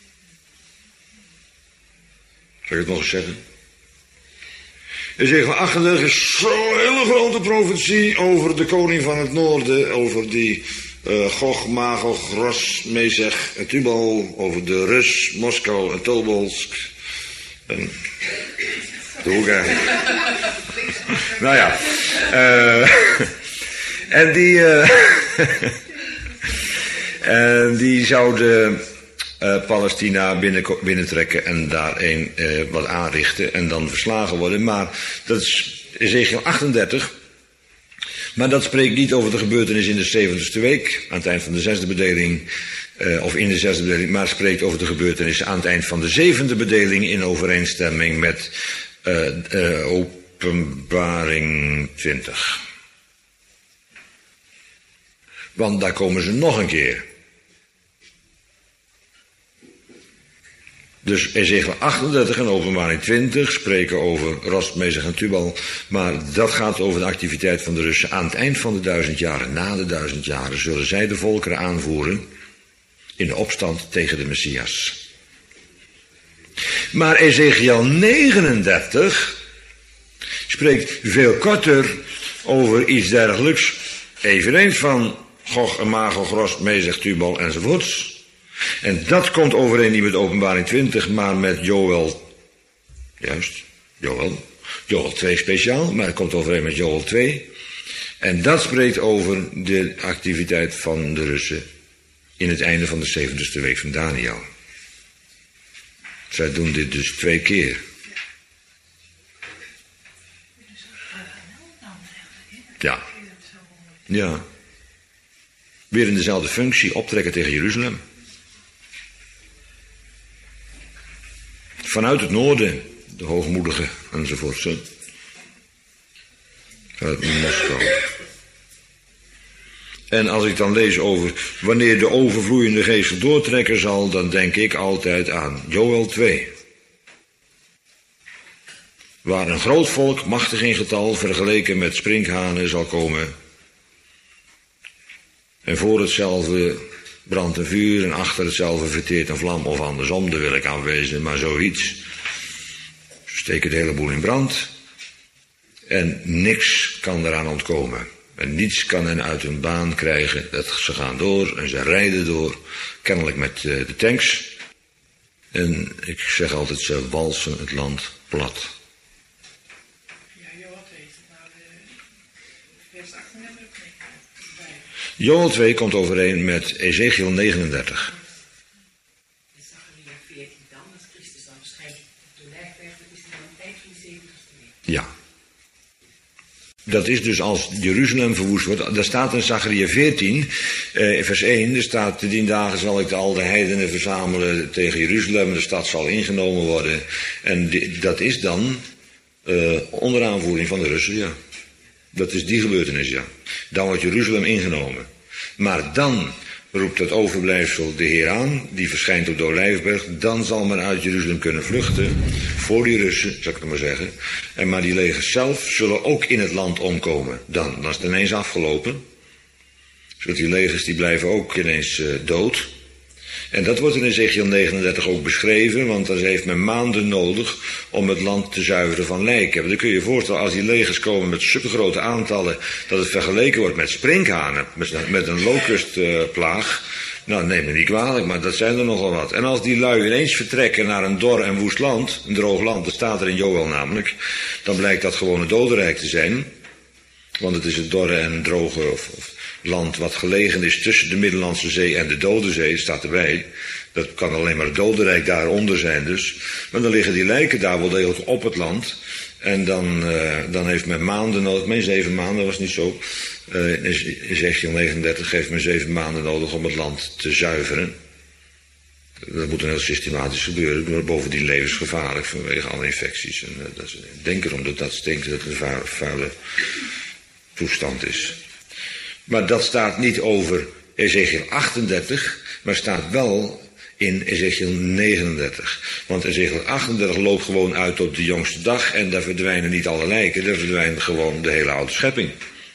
Zal ik het nog eens zeggen? Ezechiel achtendertig is zo'n hele grote profetie over de koning van het noorden, over die uh, Gog, Magog, Ros, Mezech en Tubal, over de Rus, Moskou en Tobolsk. En de hoek eigenlijk. Nou ja. Uh, en die... Uh, En die zouden uh, Palestina binnen, binnentrekken en daar een uh, wat aanrichten en dan verslagen worden. Maar dat is Ezechiel achtendertig. Maar dat spreekt niet over de gebeurtenis in de zeventigste week, aan het eind van de zesde bedeling, uh, of in de zesde bedeling, maar spreekt over de gebeurtenissen aan het eind van de zevende bedeling in overeenstemming met uh, uh, Openbaring twintig. Want daar komen ze nog een keer. Dus Ezechiel achtendertig en Openbaring twintig spreken over Ros, Mezech en Tubal. Maar dat gaat over de activiteit van de Russen. Aan het eind van de duizend jaren, na de duizend jaren, zullen zij de volkeren aanvoeren in de opstand tegen de Messias. Maar Ezechiel negenendertig spreekt veel korter over iets dergelijks. Eveneens van Gog en Magog, Ros, Mezech, Tubal enzovoorts. En dat komt overeen niet met Openbaring twintig, maar met Joël. Juist, Joël. Joël twee speciaal, maar het komt overeen met Joël twee. En dat spreekt over de activiteit van de Russen in het einde van de zeventigste week van Daniel. Zij doen dit dus twee keer. Ja. Ja. Weer in dezelfde functie, optrekken tegen Jeruzalem. Vanuit het noorden, de hoogmoedige enzovoort. Uit Moskou. En als ik dan lees over wanneer de overvloeiende geest doortrekken zal, dan denk ik altijd aan Joël twee. Waar een groot volk, machtig in getal, vergeleken met sprinkhanen zal komen. En voor hetzelfde brandt een vuur en achter hetzelfde verteert een vlam, of andersom, daar wil ik aanwezen, maar zoiets. Ze steken de hele boel in brand en niks kan eraan ontkomen. En niets kan hen uit hun baan krijgen. Dat, ze gaan door en ze rijden door. Kennelijk met uh, de tanks. En ik zeg altijd, ze walsen het land plat. Ja, Joel twee is het nou de vers achtendertig bij. Joel twee komt overeen met Ezekiel negenendertig. En Zacharia veertien dan, als Christus dan verschijnt op de lijfberg, dat is dan het eind van de zeventigste week. Ja. Dat is dus als Jeruzalem verwoest wordt. Daar staat in Zacharia veertien, eh, vers één. Er staat, te dien dagen zal ik de al de heidenen verzamelen tegen Jeruzalem. De stad zal ingenomen worden. En die, dat is dan eh, onder aanvoering van de Russen, ja. Dat is die gebeurtenis, ja. Dan wordt Jeruzalem ingenomen. Maar dan roept het overblijfsel de Heer aan. Die verschijnt op de Olijfberg. Dan zal men uit Jeruzalem kunnen vluchten. Voor die Russen, zal ik het maar zeggen. En maar die legers zelf zullen ook in het land omkomen. Dan, dan is het ineens afgelopen. Zodat die legers die blijven ook ineens uh, dood. En dat wordt in Ezekiel negenendertig ook beschreven, want dan heeft men maanden nodig om het land te zuiveren van lijken. Want dan kun je je voorstellen, als die legers komen met supergrote aantallen, dat het vergeleken wordt met sprinkhanen, met, met een locustplaag. Uh, nou, neem me niet kwalijk, maar dat zijn er nogal wat. En als die lui ineens vertrekken naar een dor en woest land, een droog land, dat staat er in Joël namelijk, dan blijkt dat gewoon het dodenrijk te zijn. Want het is het dorre en droge of, of land wat gelegen is tussen de Middellandse Zee en de Dode Zee, staat erbij. Dat kan alleen maar het dodenrijk daaronder zijn dus. Maar dan liggen die lijken daar wel degelijk op het land. En dan, uh, dan heeft men maanden nodig, mijn zeven maanden was niet zo. Uh, in Ezekiel negenendertig heeft men zeven maanden nodig om het land te zuiveren. Dat moet dan heel systematisch gebeuren, maar bovendien levensgevaarlijk vanwege alle infecties. En, uh, dat is, denk erom dat dat stinkt, dat het een vuile toestand is. Maar dat staat niet over Ezekiel achtendertig, maar staat wel in Ezekiel negenendertig. Want Ezekiel achtendertig loopt gewoon uit tot de jongste dag en daar verdwijnen niet alle lijken, daar verdwijnt gewoon de hele oude schepping.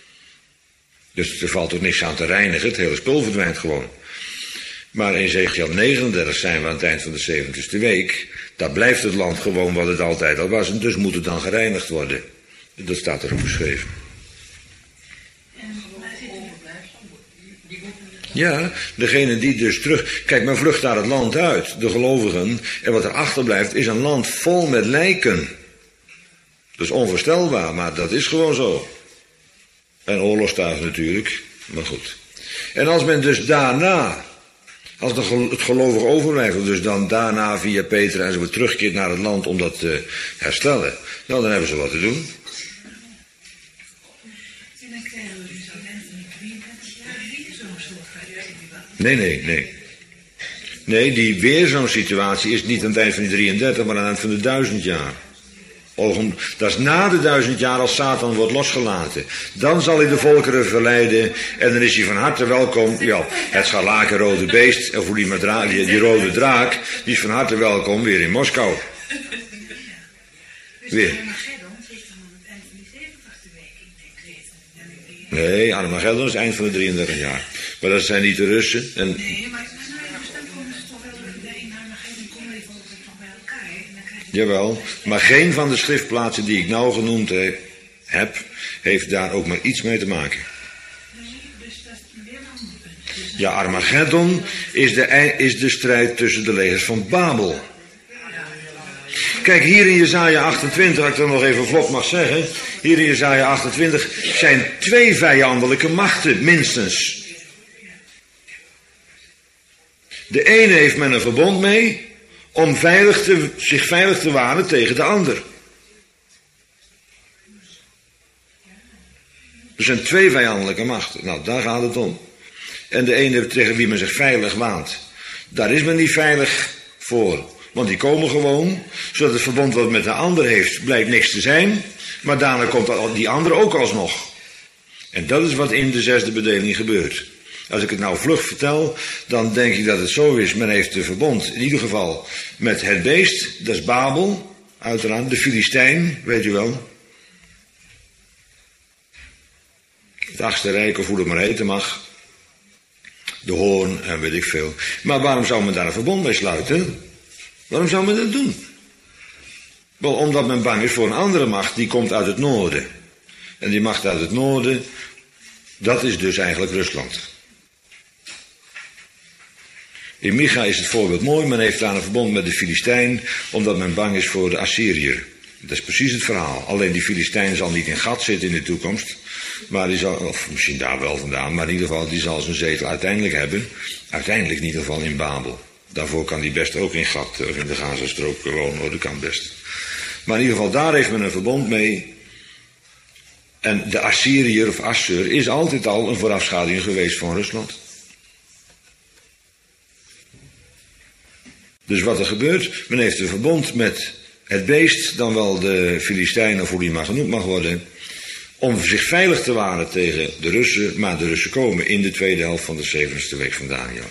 Dus er valt ook niks aan te reinigen, het hele spul verdwijnt gewoon. Maar in Ezekiel negenendertig zijn we aan het eind van de zeventigste week. Daar blijft het land gewoon wat het altijd al was en dus moet het dan gereinigd worden. Dat staat er ook beschreven. Ja, degene die dus terug... Kijk, men vlucht daar het land uit, de gelovigen. En wat er achterblijft is een land vol met lijken. Dat is onvoorstelbaar, maar dat is gewoon zo. En oorlogstuigen natuurlijk, maar goed. En als men dus daarna, als de, het gelovige overblijft, dus dan daarna via Peter en zo terugkeert naar het land om dat te herstellen, nou, dan hebben ze wat te doen. Nee, nee, nee. Nee, die weer zo'n situatie is niet aan het eind van die drieëndertig, maar aan het eind van de duizend jaar. Dat is na de duizend jaar als Satan wordt losgelaten. Dan zal hij de volkeren verleiden en dan is hij van harte welkom. Ja, het scharlakenrode beest, of die, dra- die, die rode draak, die is van harte welkom weer in Moskou. Weer. Nee, Armageddon is het eind van de drieëndertig jaar. Maar dat zijn niet de Russen. En... Nee, maar dan komen ze toch wel in Armageddon komen die volken toch bij elkaar. En dan krijg je... Jawel, maar geen van de schriftplaatsen die ik nou genoemd heb, heeft daar ook maar iets mee te maken. Nee, dus dat is weer een ander punt. Dus ja, Armageddon is de, is de strijd tussen de legers van Babel. Kijk, hier in Jesaja achtentwintig, als ik dat nog even vlot mag zeggen. Hier in Jesaja achtentwintig zijn twee vijandelijke machten, minstens. De ene heeft men een verbond mee om veilig te, zich veilig te wanen tegen de ander. Er zijn twee vijandelijke machten. Nou, daar gaat het om. En de ene tegen wie men zich veilig waant, daar is men niet veilig voor. Want die komen gewoon, zodat het verbond wat met de ander heeft, blijkt niks te zijn. Maar daarna komt die andere ook alsnog. En dat is wat in de zesde bedeling gebeurt. Als ik het nou vlug vertel, dan denk ik dat het zo is. Men heeft de verbond, in ieder geval, met het beest, dat is Babel, uiteraard, de Filistijn, weet u wel. Het achtste rijk, of hoe het maar heten mag. De hoorn en weet ik veel. Maar waarom zou men daar een verbond mee sluiten? Waarom zou men dat doen? Wel, omdat men bang is voor een andere macht, die komt uit het noorden. En die macht uit het noorden, Dat is dus eigenlijk Rusland. In Micha is het voorbeeld mooi. Men heeft daar een verbond met de Filistijn, omdat men bang is voor de Assyriër. Dat is precies het verhaal. Alleen die Filistijn zal niet in Gat zitten in de toekomst. Maar die zal, of misschien daar wel vandaan, maar in ieder geval, die zal zijn zetel uiteindelijk hebben. Uiteindelijk in ieder geval in Babel. Daarvoor kan die best ook in Gat of in de Gazastrook wonen, hoor, dat kan best. Maar in ieder geval, daar heeft men een verbond mee. En de Assyriër of Assur is altijd al een voorafschaduwing geweest van Rusland. Dus wat er gebeurt, men heeft een verbond met het beest, dan wel de Filistijn of hoe die maar genoemd mag worden, om zich veilig te waren tegen de Russen, maar de Russen komen in de tweede helft van de zeventigste week van Daniel.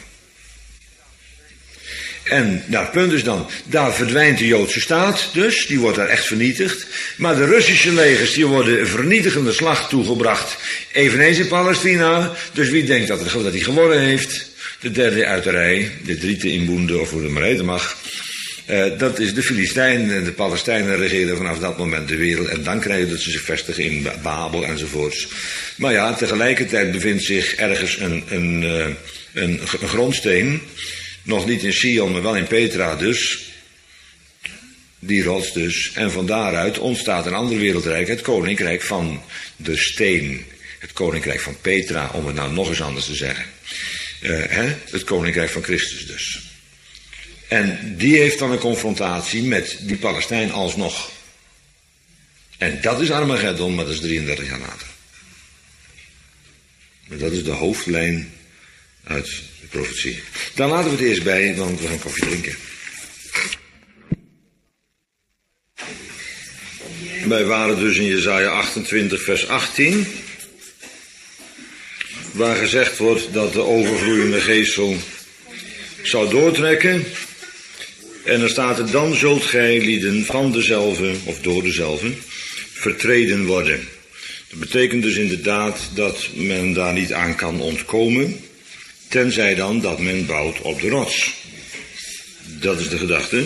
En nou, het punt is dan, daar verdwijnt de Joodse staat dus, die wordt daar echt vernietigd. Maar de Russische legers, die worden vernietigende slag toegebracht, eveneens in Palestina. Dus wie denkt dat, het, dat hij gewonnen heeft? De derde uit de rij, de driete inboende, of hoe het maar heten mag. Uh, dat is de Filistijn en de Palestijnen regeren vanaf dat moment de wereld. En dan krijg je dat ze zich vestigen in Babel enzovoorts. Maar ja, tegelijkertijd bevindt zich ergens een, een, uh, een, een grondsteen. Nog niet in Sion, maar wel in Petra dus. Die rots dus. En van daaruit ontstaat een ander wereldrijk, het koninkrijk van de steen. Het koninkrijk van Petra, om het nou nog eens anders te zeggen. Uh, hè? Het koninkrijk van Christus dus. En die heeft dan een confrontatie met die Palestijn alsnog. En dat is Armageddon, maar dat is drieëndertig jaar later. En dat is de hoofdlijn uit de profetie. Daar laten we het eerst bij, want we gaan koffie drinken. Wij waren dus in Jesaja achtentwintig vers achttien. Waar gezegd wordt dat de overvloeiende geestel zou doortrekken. En dan staat er, dan zult gij lieden van dezelfde, of door dezelfde, vertreden worden. Dat betekent dus inderdaad dat men daar niet aan kan ontkomen, tenzij dan dat men bouwt op de rots. Dat is de gedachte.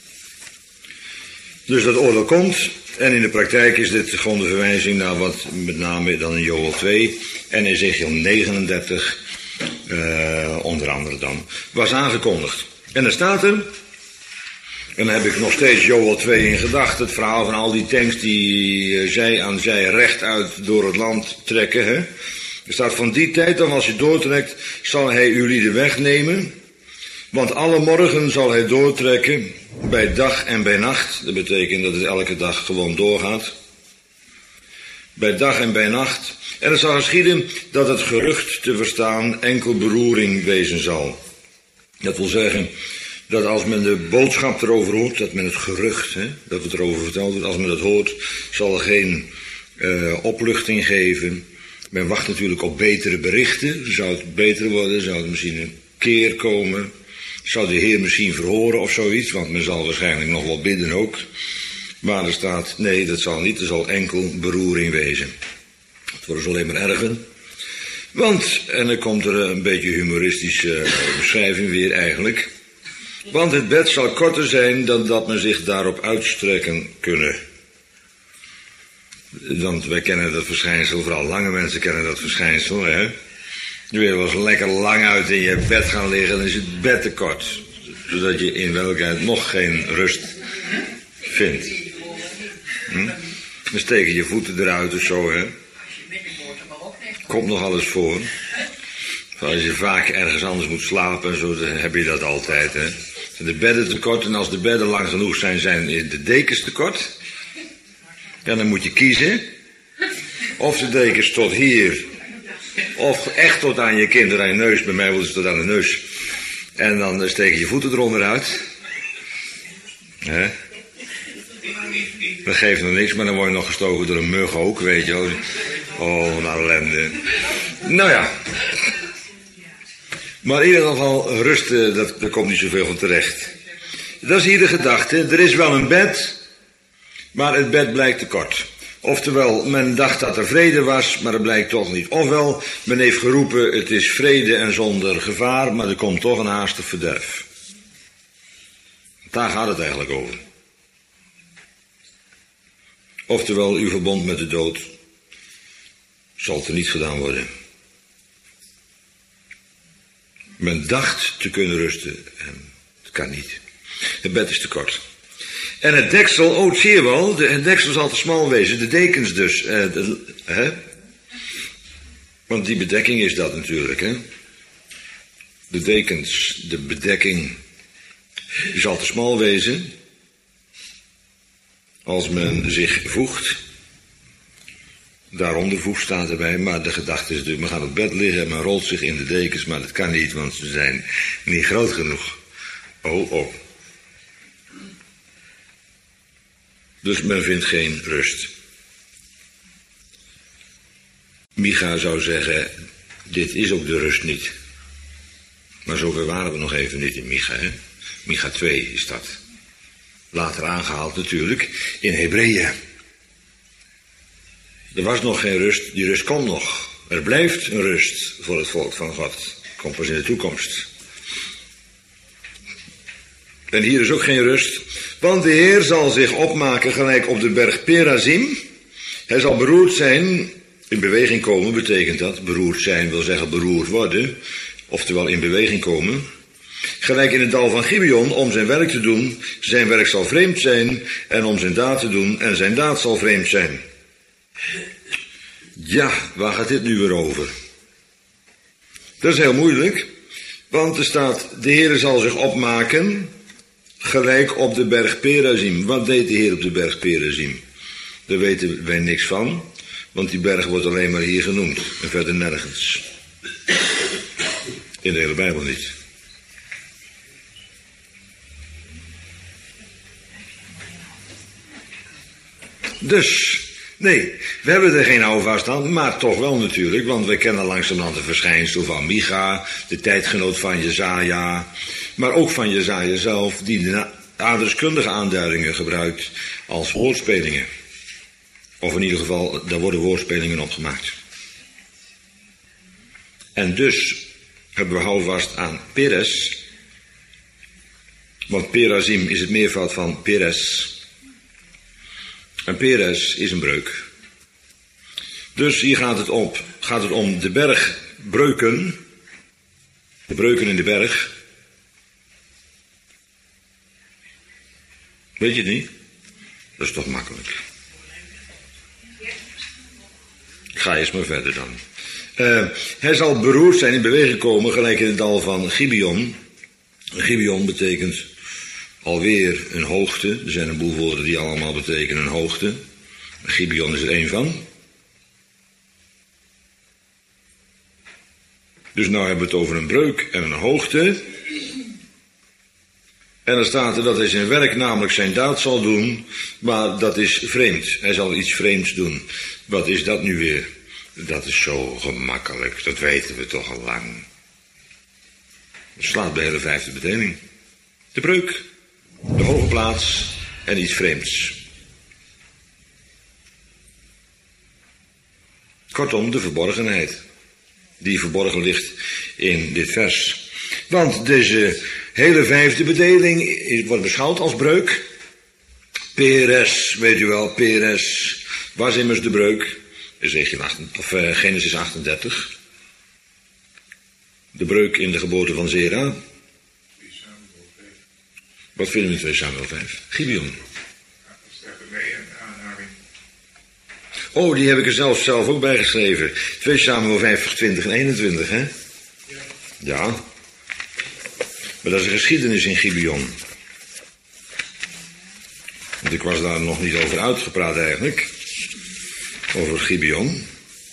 Dus dat oordeel komt, en in de praktijk is dit gewoon de verwijzing naar wat met name dan in Joel twee en in Ezekiel negenendertig, uh, onder andere dan, was aangekondigd. En dan staat er, en dan heb ik nog steeds Joel twee in gedachten, het verhaal van al die tanks die uh, zij aan zij rechtuit door het land trekken. Hè? Er staat, van die tijd dan als hij doortrekt, zal hij uw lieden wegnemen. Want alle morgen zal hij doortrekken, bij dag en bij nacht. Dat betekent dat het elke dag gewoon doorgaat. Bij dag en bij nacht. En het zal geschieden dat het gerucht te verstaan enkel beroering wezen zal. Dat wil zeggen, dat als men de boodschap erover hoort, dat men het gerucht, hè, dat het erover verteld wordt, als men dat hoort, zal er geen uh, opluchting geven. Men wacht natuurlijk op betere berichten. Zou het beter worden, zou het misschien een keer komen. Zou de Heer misschien verhoren of zoiets, want men zal waarschijnlijk nog wel bidden ook. Maar er staat, nee, dat zal niet, er zal enkel beroering wezen. Het wordt dus alleen maar erger. Want, en dan komt er een beetje humoristische beschrijving weer eigenlijk. Want het bed zal korter zijn dan dat men zich daarop uitstrekken kunnen. Want wij kennen dat verschijnsel, vooral lange mensen kennen dat verschijnsel, hè. Je wil wel eens lekker lang uit in je bed gaan liggen, dan is het bed te kort. Zodat je in werkelijkheid nog geen rust vindt. Hm? Dan steken je voeten eruit of zo, hè. Komt nog alles voor. Als je vaak ergens anders moet slapen en zo, dan heb je dat altijd, hè. De bedden te kort, en als de bedden lang genoeg zijn, zijn de dekens te kort. Ja, dan moet je kiezen. Of de dekens tot hier, of echt tot aan je kin, tot aan je neus. Bij mij wordt het tot aan de neus. En dan steek je je voeten eronder uit. Hè? Dat geeft nog niks, maar dan word je nog gestoken door een mug ook, weet je wel. Oh, wat ellende. Nou ja. Maar in ieder geval, rusten, dat, daar komt niet zoveel van terecht. Dat is hier de gedachte. Er is wel een bed, maar het bed blijkt te kort. Oftewel, men dacht dat er vrede was, maar dat blijkt toch niet. Ofwel, men heeft geroepen, het is vrede en zonder gevaar, maar er komt toch een haastig verderf. Daar gaat het eigenlijk over. Oftewel, uw verbond met de dood zal teniet gedaan worden. Men dacht te kunnen rusten en het kan niet. Het bed is te kort. En het deksel, oh, zie je wel, de, het deksel zal te smal wezen, de dekens dus. Eh, de, hè? Want die bedekking is dat natuurlijk, hè. De dekens, de bedekking, die zal te smal wezen als men zich voegt. Daaronder voegt staat erbij, maar de gedachte is natuurlijk, men gaat op bed liggen en men rolt zich in de dekens, maar dat kan niet, want ze zijn niet groot genoeg. Oh, oh. Dus men vindt geen rust. Micha zou zeggen, dit is ook de rust niet. Maar zover waren we nog even niet in Micha, hè. Micha twee is dat. Later aangehaald natuurlijk in Hebreeën. Er was nog geen rust, die rust komt nog. Er blijft een rust voor het volk van God. Komt pas in de toekomst. En hier is ook geen rust, want de Heer zal zich opmaken gelijk op de berg Perazim. Hij zal beroerd zijn, in beweging komen betekent dat. Beroerd zijn wil zeggen beroerd worden, oftewel in beweging komen. Gelijk in het dal van Gibeon om zijn werk te doen. Zijn werk zal vreemd zijn en om zijn daad te doen en zijn daad zal vreemd zijn. Ja, waar gaat dit nu weer over? Dat is heel moeilijk, want er staat, de Heer zal zich opmaken gelijk op de berg Perazim. Wat deed de Heer op de berg Perazim? Daar weten wij niks van, want die berg wordt alleen maar hier genoemd en verder nergens. In de hele Bijbel niet. Dus, nee, we hebben er geen houvast aan, maar toch wel natuurlijk, want we kennen langzamerhand de verschijnsel van Micha, de tijdgenoot van Jesaja, maar ook van Jesaja zelf, die de aardrijkskundige aanduidingen gebruikt als woordspelingen. Of in ieder geval, daar worden woordspelingen opgemaakt. En dus hebben we houvast aan Peres, want Perazim is het meervoud van Peres. En Peres is een breuk. Dus hier gaat het, op, gaat het om de bergbreuken, de breuken in de berg. Weet je het niet? Dat is toch makkelijk. Ik ga eerst maar verder dan. Uh, hij zal beroerd zijn, in beweging komen, gelijk in het dal van Gibeon. Gibeon betekent alweer een hoogte. Er zijn een boel woorden die allemaal betekenen een hoogte. Gibeon is er één van. Dus nou hebben we het over een breuk en een hoogte. En dan staat er dat hij zijn werk, namelijk zijn daad, zal doen, maar dat is vreemd. Hij zal iets vreemds doen. Wat is dat nu weer? Dat is zo gemakkelijk, dat weten we toch al lang. Het slaat bij de hele vijfde bedeling. De breuk, de hoge plaats en iets vreemds. Kortom, de verborgenheid, die verborgen ligt in dit vers. Want deze hele vijfde bedeling is, wordt beschouwd als breuk. Peres, weet u wel, Peres was immers de breuk. Ezekiel acht, of uh, Genesis achtendertig. De breuk in de geboorte van Zera. Wat vinden we in twee Samuel vijf? Gibeon. Oh, die heb ik er zelf, zelf ook bij geschreven. twee Samuel vijf, twintig en eenentwintig, hè? Ja. Maar dat is een geschiedenis in Gibeon. Want ik was daar nog niet over uitgepraat eigenlijk. Over Gibeon.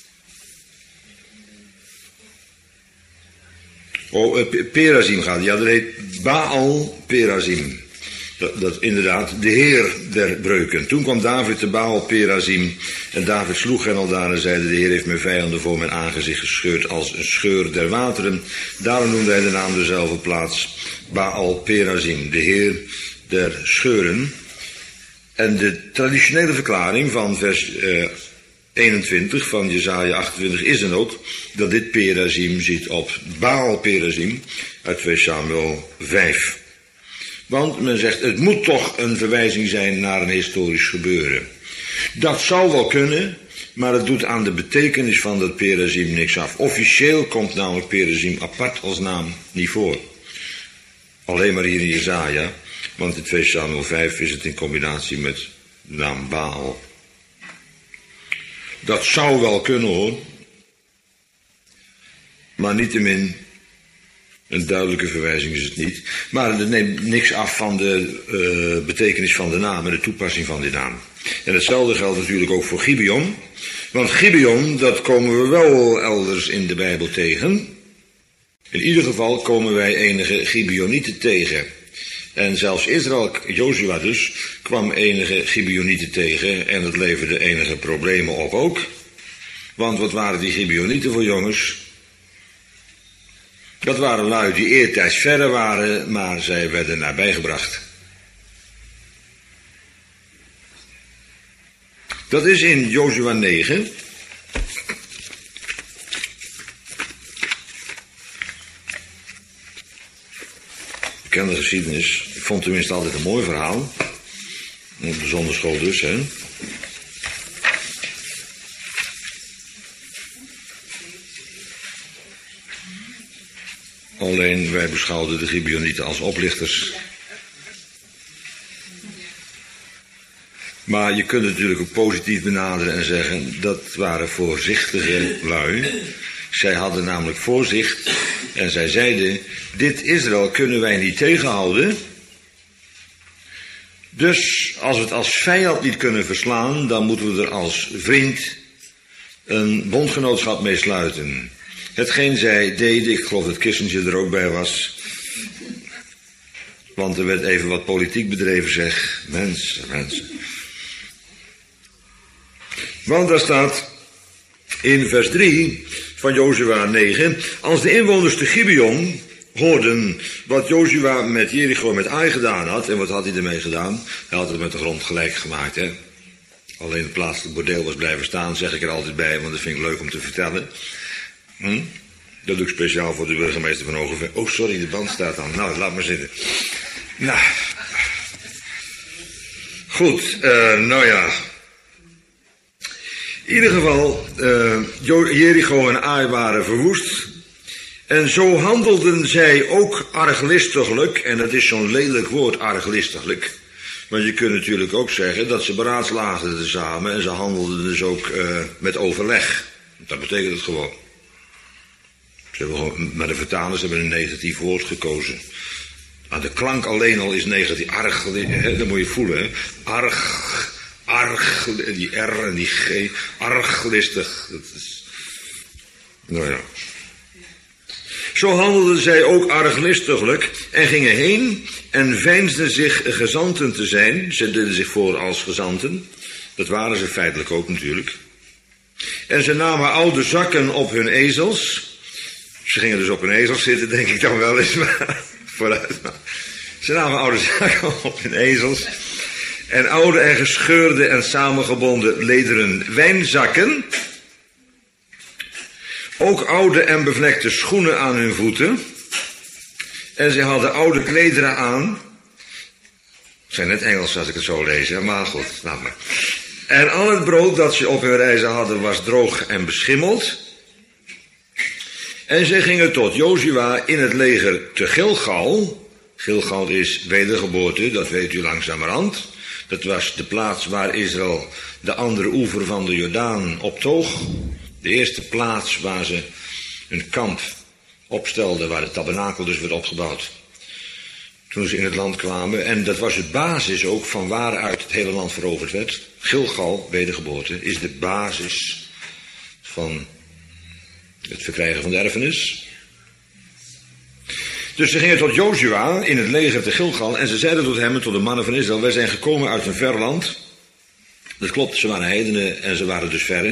Oh, uh, Perazim gaat. Ja, dat heet Baal Perazim. Dat, dat inderdaad, de Heer der breuken. Toen kwam David te Baal Perazim. En David sloeg hen al daar en zeide: de Heer heeft mijn vijanden voor mijn aangezicht gescheurd als een scheur der wateren. Daarom noemde hij de naam dezelfde plaats Baal Perazim, de Heer der scheuren. En de traditionele verklaring van vers uh, eenentwintig van Jesaja achtentwintig is dan ook dat dit Perazim ziet op Baal Perazim uit twee Samuel vijf. Want men zegt, het moet toch een verwijzing zijn naar een historisch gebeuren. Dat zou wel kunnen, Maar het doet aan de betekenis van dat Perazim niks af. Officieel komt namelijk Perazim apart als naam niet voor. Alleen maar hier in Jesaja. Want in twee Samuel vijf is het in combinatie met de naam Baal. Dat zou wel kunnen hoor. Maar niettemin, een duidelijke verwijzing is het niet. Maar het neemt niks af van de uh, betekenis van de naam en de toepassing van die naam. En hetzelfde geldt natuurlijk ook voor Gibeon. Want Gibeon, dat komen we wel elders in de Bijbel tegen. In ieder geval komen wij enige Gibeonieten tegen. En zelfs Israël, Jozua dus, kwam enige Gibeonieten tegen en het leverde enige problemen op ook. Want wat waren die Gibeonieten voor jongens? Dat waren lui die eertijds verre waren, maar zij werden nabijgebracht. Dat is in Jozua negen. Bekende geschiedenis. Ik vond tenminste altijd een mooi verhaal. Op de zonderschool dus, hè. Alleen wij beschouwden de Gibeonieten als oplichters. Maar je kunt het natuurlijk ook positief benaderen en zeggen, dat waren voorzichtige lui. Zij hadden namelijk voorzicht en zij zeiden, dit Israël kunnen wij niet tegenhouden. Dus als we het als vijand niet kunnen verslaan, dan moeten we er als vriend een bondgenootschap mee sluiten. Hetgeen zij deden, ik geloof dat Kissinger er ook bij was. Want er werd even wat politiek bedreven, zeg. Mensen, mensen. Want daar staat in vers drie van Jozua negen. Als de inwoners te Gibeon hoorden wat Jozua met Jericho met Ai gedaan had. En wat had hij ermee gedaan? Hij had het met de grond gelijk gemaakt, hè. Alleen het plaatselijk bordeel was blijven staan, zeg ik er altijd bij, want dat vind ik leuk om te vertellen. Hm? Dat doe ik speciaal voor de burgemeester van Hogeveen. Oh, sorry, de band staat aan. Nou, laat maar zitten. Nou. Goed, uh, nou ja. In ieder geval, uh, Jericho en Ai waren verwoest. En zo handelden zij ook arglistiglijk. En dat is zo'n lelijk woord, arglistiglijk. Maar je kunt natuurlijk ook zeggen dat ze beraadslaagden samen. En ze handelden dus ook uh, met overleg. Dat betekent het gewoon. Ze hebben gewoon, maar de vertalers hebben een negatief woord gekozen. Maar de klank alleen al is negatief. Arg, hè, dat moet je voelen. Hè. Arg, arg, die R en die G. Arglistig. Dat is, nou ja. Zo handelden zij ook arglistiglijk en gingen heen en veinsden zich gezanten te zijn. Ze deden zich voor als gezanten. Dat waren ze feitelijk ook natuurlijk. En ze namen oude zakken op hun ezels. Ze gingen dus op hun ezels zitten, denk ik dan wel eens, maar vooruit. Maar. Ze namen oude zakken op hun ezels. En oude en gescheurde en samengebonden lederen wijnzakken. Ook oude en bevlekte schoenen aan hun voeten. En ze hadden oude klederen aan. Het zijn net Engels als ik het zo lees, hè? Maar goed, laat maar. En al het brood dat ze op hun reizen hadden was droog en beschimmeld. En ze gingen tot Jozua in het leger te Gilgal. Gilgal is wedergeboorte, dat weet u langzamerhand. Dat was de plaats waar Israël de andere oever van de Jordaan optoog. De eerste plaats waar ze een kamp opstelden, waar de tabernakel dus werd opgebouwd. Toen ze in het land kwamen. En dat was de basis ook van waaruit het hele land veroverd werd. Gilgal, wedergeboorte, is de basis van het verkrijgen van de erfenis. Dus ze gingen tot Jozua in het leger te Gilgal en ze zeiden tot hem en tot de mannen van Israël: wij zijn gekomen uit een ver land. Dat klopt, ze waren heidenen en ze waren dus verre.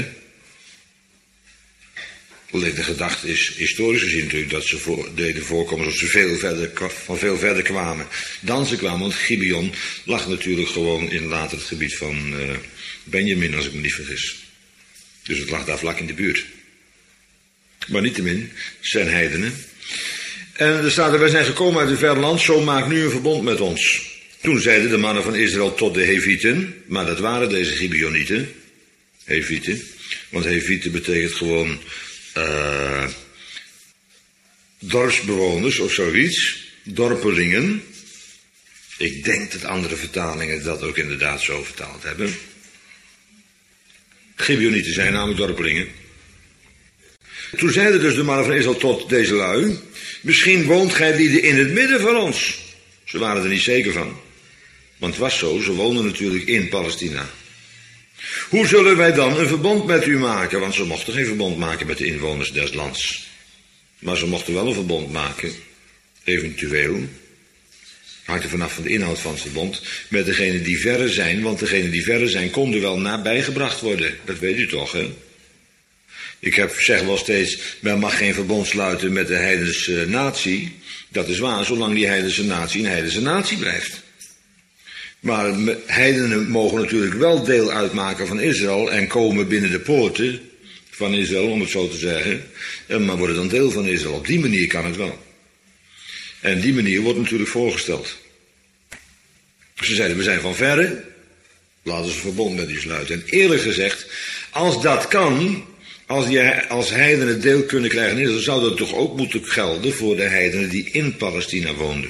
De gedachte is historisch gezien natuurlijk dat ze voor, deden voorkomen alsof ze veel verder, van veel verder kwamen dan ze kwamen. Want Gibeon lag natuurlijk gewoon in later het gebied van uh, Benjamin, als ik me niet vergis. Dus het lag daar vlak in de buurt. Maar niettemin, het zijn heidenen. En er staat er: wij zijn gekomen uit een ver land, zo maak nu een verbond met ons. Toen zeiden de mannen van Israël tot de Hevieten, maar dat waren deze Gibeonieten, Hevieten. Want Hevite betekent gewoon uh, dorpsbewoners of zoiets. Dorpelingen. Ik denk dat andere vertalingen dat ook inderdaad zo vertaald hebben. Gibeonieten zijn namelijk dorpelingen. Toen zeiden dus de mannen van Israël tot deze lui: misschien woont gij lieden in het midden van ons. Ze waren er niet zeker van. Want het was zo, ze woonden natuurlijk in Palestina. Hoe zullen wij dan een verbond met u maken? Want ze mochten geen verbond maken met de inwoners des lands. Maar ze mochten wel een verbond maken, eventueel. Hangt er vanaf van de inhoud van het verbond. Met degenen die verre zijn, want degenen die verre zijn konden wel nabijgebracht worden. Dat weet u toch, hè? Ik heb, zeg wel steeds, men mag geen verbond sluiten met de heidense natie. Dat is waar, zolang die heidense natie een heidense natie blijft. Maar heidenen mogen natuurlijk wel deel uitmaken van Israël en komen binnen de poorten van Israël, om het zo te zeggen. Maar worden dan deel van Israël. Op die manier kan het wel. En die manier wordt natuurlijk voorgesteld. Ze zeiden, we zijn van verre, laten ze een verbond met u sluiten. En eerlijk gezegd, als dat kan, als, die, als heidenen deel kunnen krijgen in Israël, zou dat toch ook moeten gelden voor de heidenen die in Palestina woonden.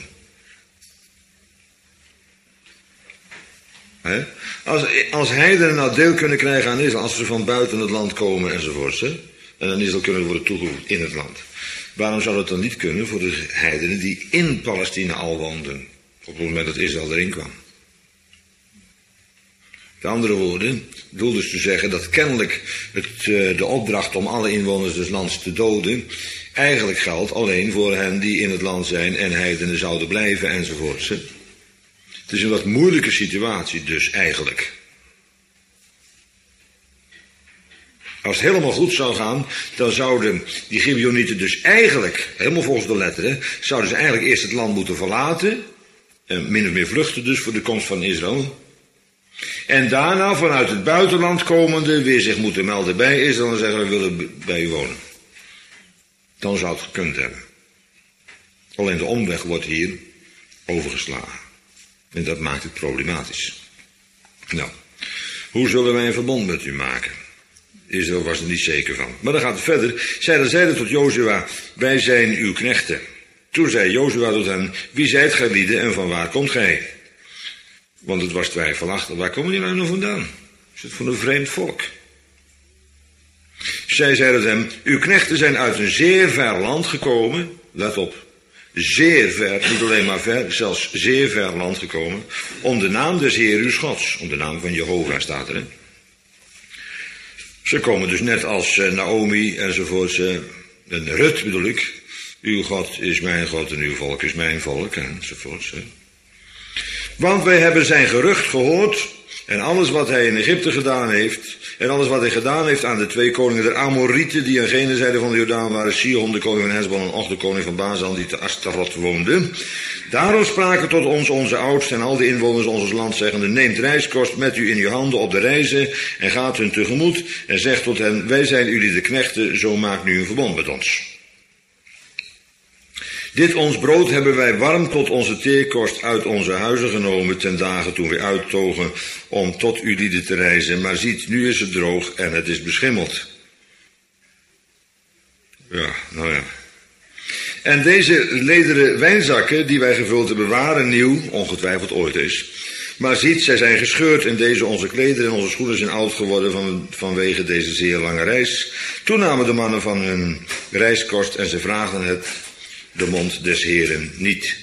He? Als, als heidenen nou deel kunnen krijgen aan Israël, als ze van buiten het land komen enzovoort, hè? En aan Israël kunnen worden toegevoegd in het land. Waarom zou dat dan niet kunnen voor de heidenen die in Palestina al woonden, op het moment dat Israël erin kwam? Met andere woorden, bedoel dus te zeggen dat kennelijk het, uh, de opdracht om alle inwoners des lands te doden eigenlijk geldt alleen voor hen die in het land zijn en heidenen zouden blijven enzovoort. Hè? Het is een wat moeilijke situatie dus eigenlijk. Als het helemaal goed zou gaan, dan zouden die Gibeonieten dus eigenlijk, helemaal volgens de letteren, zouden ze eigenlijk eerst het land moeten verlaten, en min of meer vluchten dus voor de komst van Israël. En daarna vanuit het buitenland komende weer zich moeten melden bij Israël en zeggen we willen bij u wonen. Dan zou het gekund hebben. Alleen de omweg wordt hier overgeslagen. En dat maakt het problematisch. Nou, hoe zullen wij een verbond met u maken? Israël was er niet zeker van. Maar dan gaat het verder. Zij zeiden tot Jozua, wij zijn uw knechten. Toen zei Jozua tot hen, wie zijt gij lieden en van waar komt gij? Want het was twijfelachtig, waar komen jullie nou vandaan? Is het van een vreemd volk? Zij zeiden tot hem, uw knechten zijn uit een zeer ver land gekomen. Let op. Zeer ver, niet alleen maar ver, zelfs zeer ver land gekomen, om de naam des Heer uw Gods, om de naam van Jehovah staat erin. Ze komen dus net als uh, Naomi enzovoort, uh, en Rut bedoel ik, uw God is mijn God en uw volk is mijn volk enzovoort. Uh. Want wij hebben zijn gerucht gehoord en alles wat hij in Egypte gedaan heeft en alles wat hij gedaan heeft aan de twee koningen der Amorieten die aan gene zijde van de Jordaan waren, Sihon de koning van Hesbon en Och de koning van Bazan die te Astarot woonde. Daarom spraken tot ons onze oudsten en al de inwoners ons land zeggende, neemt reiskost met u in uw handen op de reizen en gaat hun tegemoet en zegt tot hen, wij zijn jullie de knechten, zo maakt nu een verbond met ons. Dit ons brood hebben wij warm tot onze teerkost uit onze huizen genomen ten dagen toen we uittogen om tot u lieden te reizen. Maar ziet, nu is het droog en het is beschimmeld. Ja, nou ja. En deze lederen wijnzakken die wij gevuld hebben waren nieuw, ongetwijfeld ooit is. Maar ziet, zij zijn gescheurd en deze onze klederen en onze schoenen zijn oud geworden van, vanwege deze zeer lange reis. Toen namen de mannen van hun reiskost en ze vraagden het de mond des Heren niet.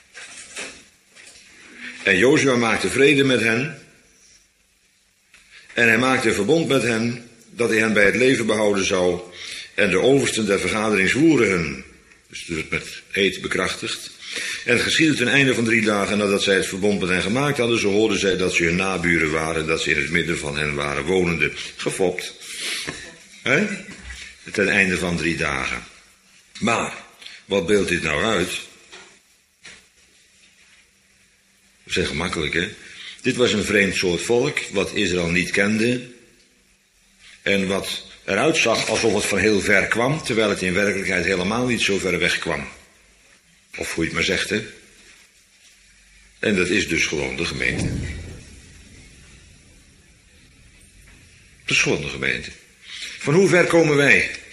En Jozua maakte vrede met hen. En hij maakte een verbond met hen, dat hij hen bij het leven behouden zou. En de oversten der vergadering zwoeren hun. Dus het met eed bekrachtigd. En het geschiedde ten einde van drie dagen nadat zij het verbond met hen gemaakt hadden, zo hoorden zij dat ze hun naburen waren, dat ze in het midden van hen waren wonende. Gefopt. He? Ten einde van drie dagen. Maar wat beeldt dit nou uit? Dat is gemakkelijk, hè? Dit was een vreemd soort volk, wat Israël niet kende. En wat eruit zag alsof het van heel ver kwam, terwijl het in werkelijkheid helemaal niet zo ver weg kwam. Of hoe je het maar zegt, hè? En dat is dus gewoon de gemeente. Dat is gewoon de gemeente. Van hoe ver komen wij?